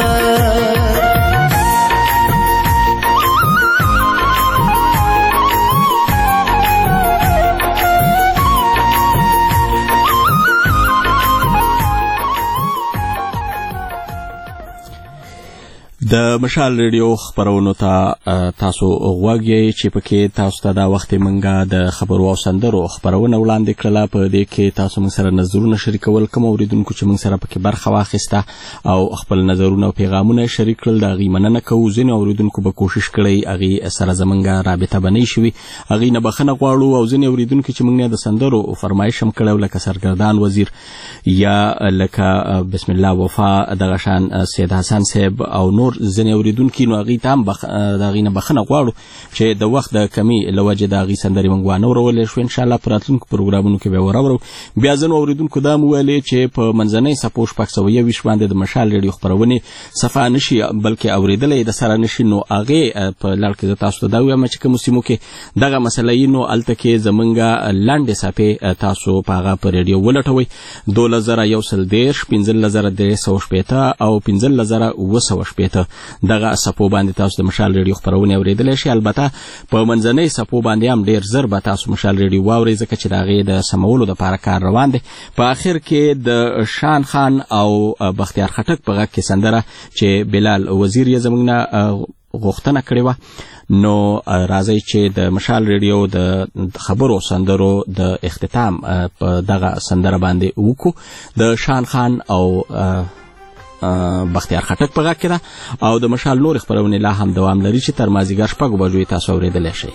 S1: د د مشال ریډیو خبرونو ته تاسو غوږ یې چې پکې تاسو ته دا وخت منګه د خبرو او سندرو خبرونه وړاندې کړله. په دې کې تاسو موږ سره نظرونه شریکول، کوم اوریدونکو چې موږ سره پکې برخه واخیسته او خپل نظرونه او پیغامونه شریک کړل د هغې مننه کوو. ځینې اوریدونکو به کوشش کړی هغې سره زموږ رابطه به نه شوي، هغې نه بخښنه غواړو. او ځینې اوریدونکو چې موږ نه د سندرو فرمایش هم کړی لکه سرګردان وزیر یا لکه بسم الله وفا دغه شان سید حسن صاحب او نور ځینې اوریدونکي، نو هغې ته هم د هغې نه بخښنه غواړو چې د وخت د کمي له وجې د هغې سندرې موږ وانه ورولی شو. انشاءالله په راتلونکو پروګرامونو کې به یې وراورو. بیا ځینو اوریدونکو دا هم وویلې چې په منځنۍ څپو شپږ سوه یوویشت باندې د مشال ریډیو خپرونې صفحه نشي بلکې اورېدلی د سره نشي، نو هغې په لړ کې زه تاسو ته دا ووایم چې کومو سیمو کې دغه مسله یي نو هلته کې زموږ لنډې څپې تاسو په هغه په ریډیو ولټوئ. دولس زره یو سل دېرش، پنځلس زره درې سوه شپېته او پنځلس زره اووه سوه شپېته دغه څپو باندې تاسو د مشال ریډیو خپرونې اورېدلی شئ. البته په منځنۍ څپو باندې هم ډېر ژر به تاسو مشال ریډیو واورئ ځکه چې د هغې د سمولو دپاره کار روان دی. په آخر کې د شان خان او بختیار خټک په غږ کې سندره چې بلال وزیر یې زموږ نه غوښتنه کړې وه. نو راځئ چې د مشال ریډیو د خبرو سندرو د اختتام په دغه سندره باندې وکړو. د شان خان او بختیار خټک په غږ کې ده او د مشال نورې خپرونې لا هم دوام لري چې تر مازدیګر شپږو بجو یې تاسو اورېدلی شئ.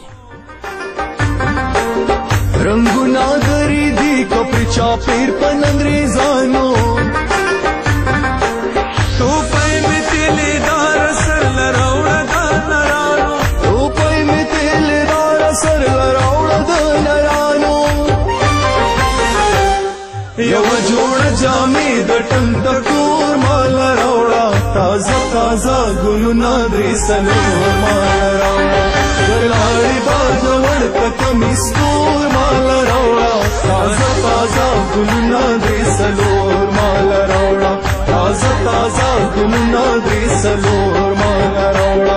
S10: رنگونه غری دی کپر چاپیر پن انگریزانو تو پای می تیل دار سر لراوڑا دا نرانو تو پای می تیل دار سر لراوڑا دا نرانو یو جوڑ جامی د ټنګ ټکور مال راوڑا تازه تازه ګلونه درې سلور مال راوڑا ګلاړي باز ورته کمیستور مال راوڑا تازه تازه ګلونه درې سلور مال راوڑا تازه تازه ګلونه درې سلور مال راوڑا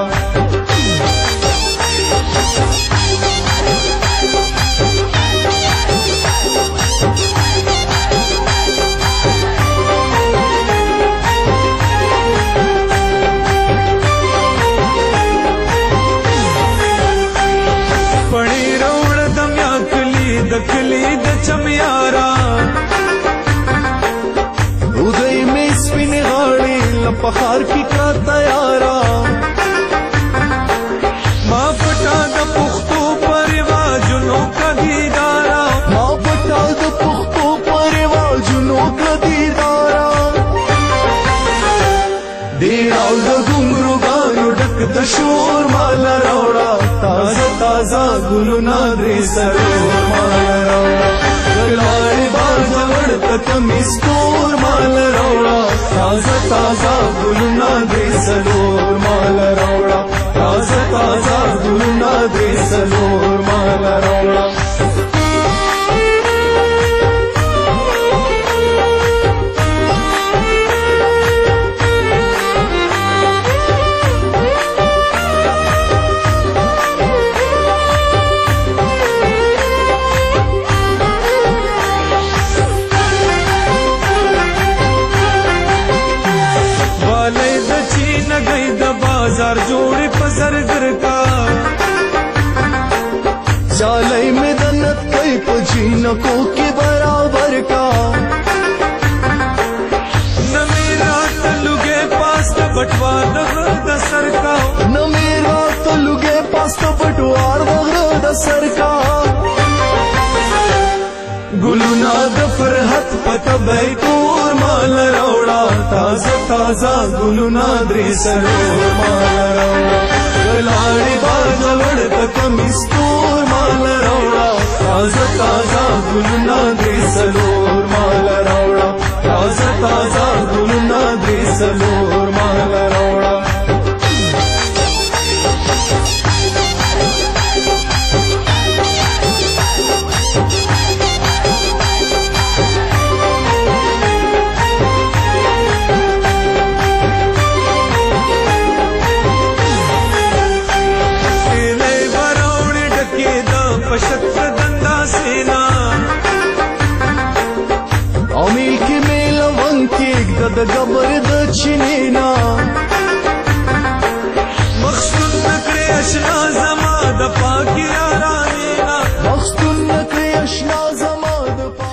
S10: دکلی د چمیارا ودای می سپین غاړي لپخار کی کا تیارا ما پټا د پختو پرواجونو کدیدارا ما پټا د پختو پرواجونو کدیدارا دیراو د ګمرو غانو ډک د شور مال راوړا تازه تازه ګلونه درې سلور مال راوړا ګلاړي باز ورته کمیستور مال راوړا تازه تازه ګلونه درې سلور مال راوړا تازه تازه ګلونه درې سلور مال راوړا بازار جوڑی پسر گر کا چالائی میں دنت کئی پجینکو کے برابر کا نہ میرا تلگے پاس بٹوار دغر دسر کا نہ میرا تلگے پاس بٹوار دغر دسر کا گلونا دفرحت پتا بیتور مال روڑا تازه تازه گلونا درې سلور مال روڑا گلاړي باز ورته کمیستور مال روڑا تازه تازه گلونا درې سلور مال روڑا تازه تازه گلونا درې سلور مال روڑا د ګبر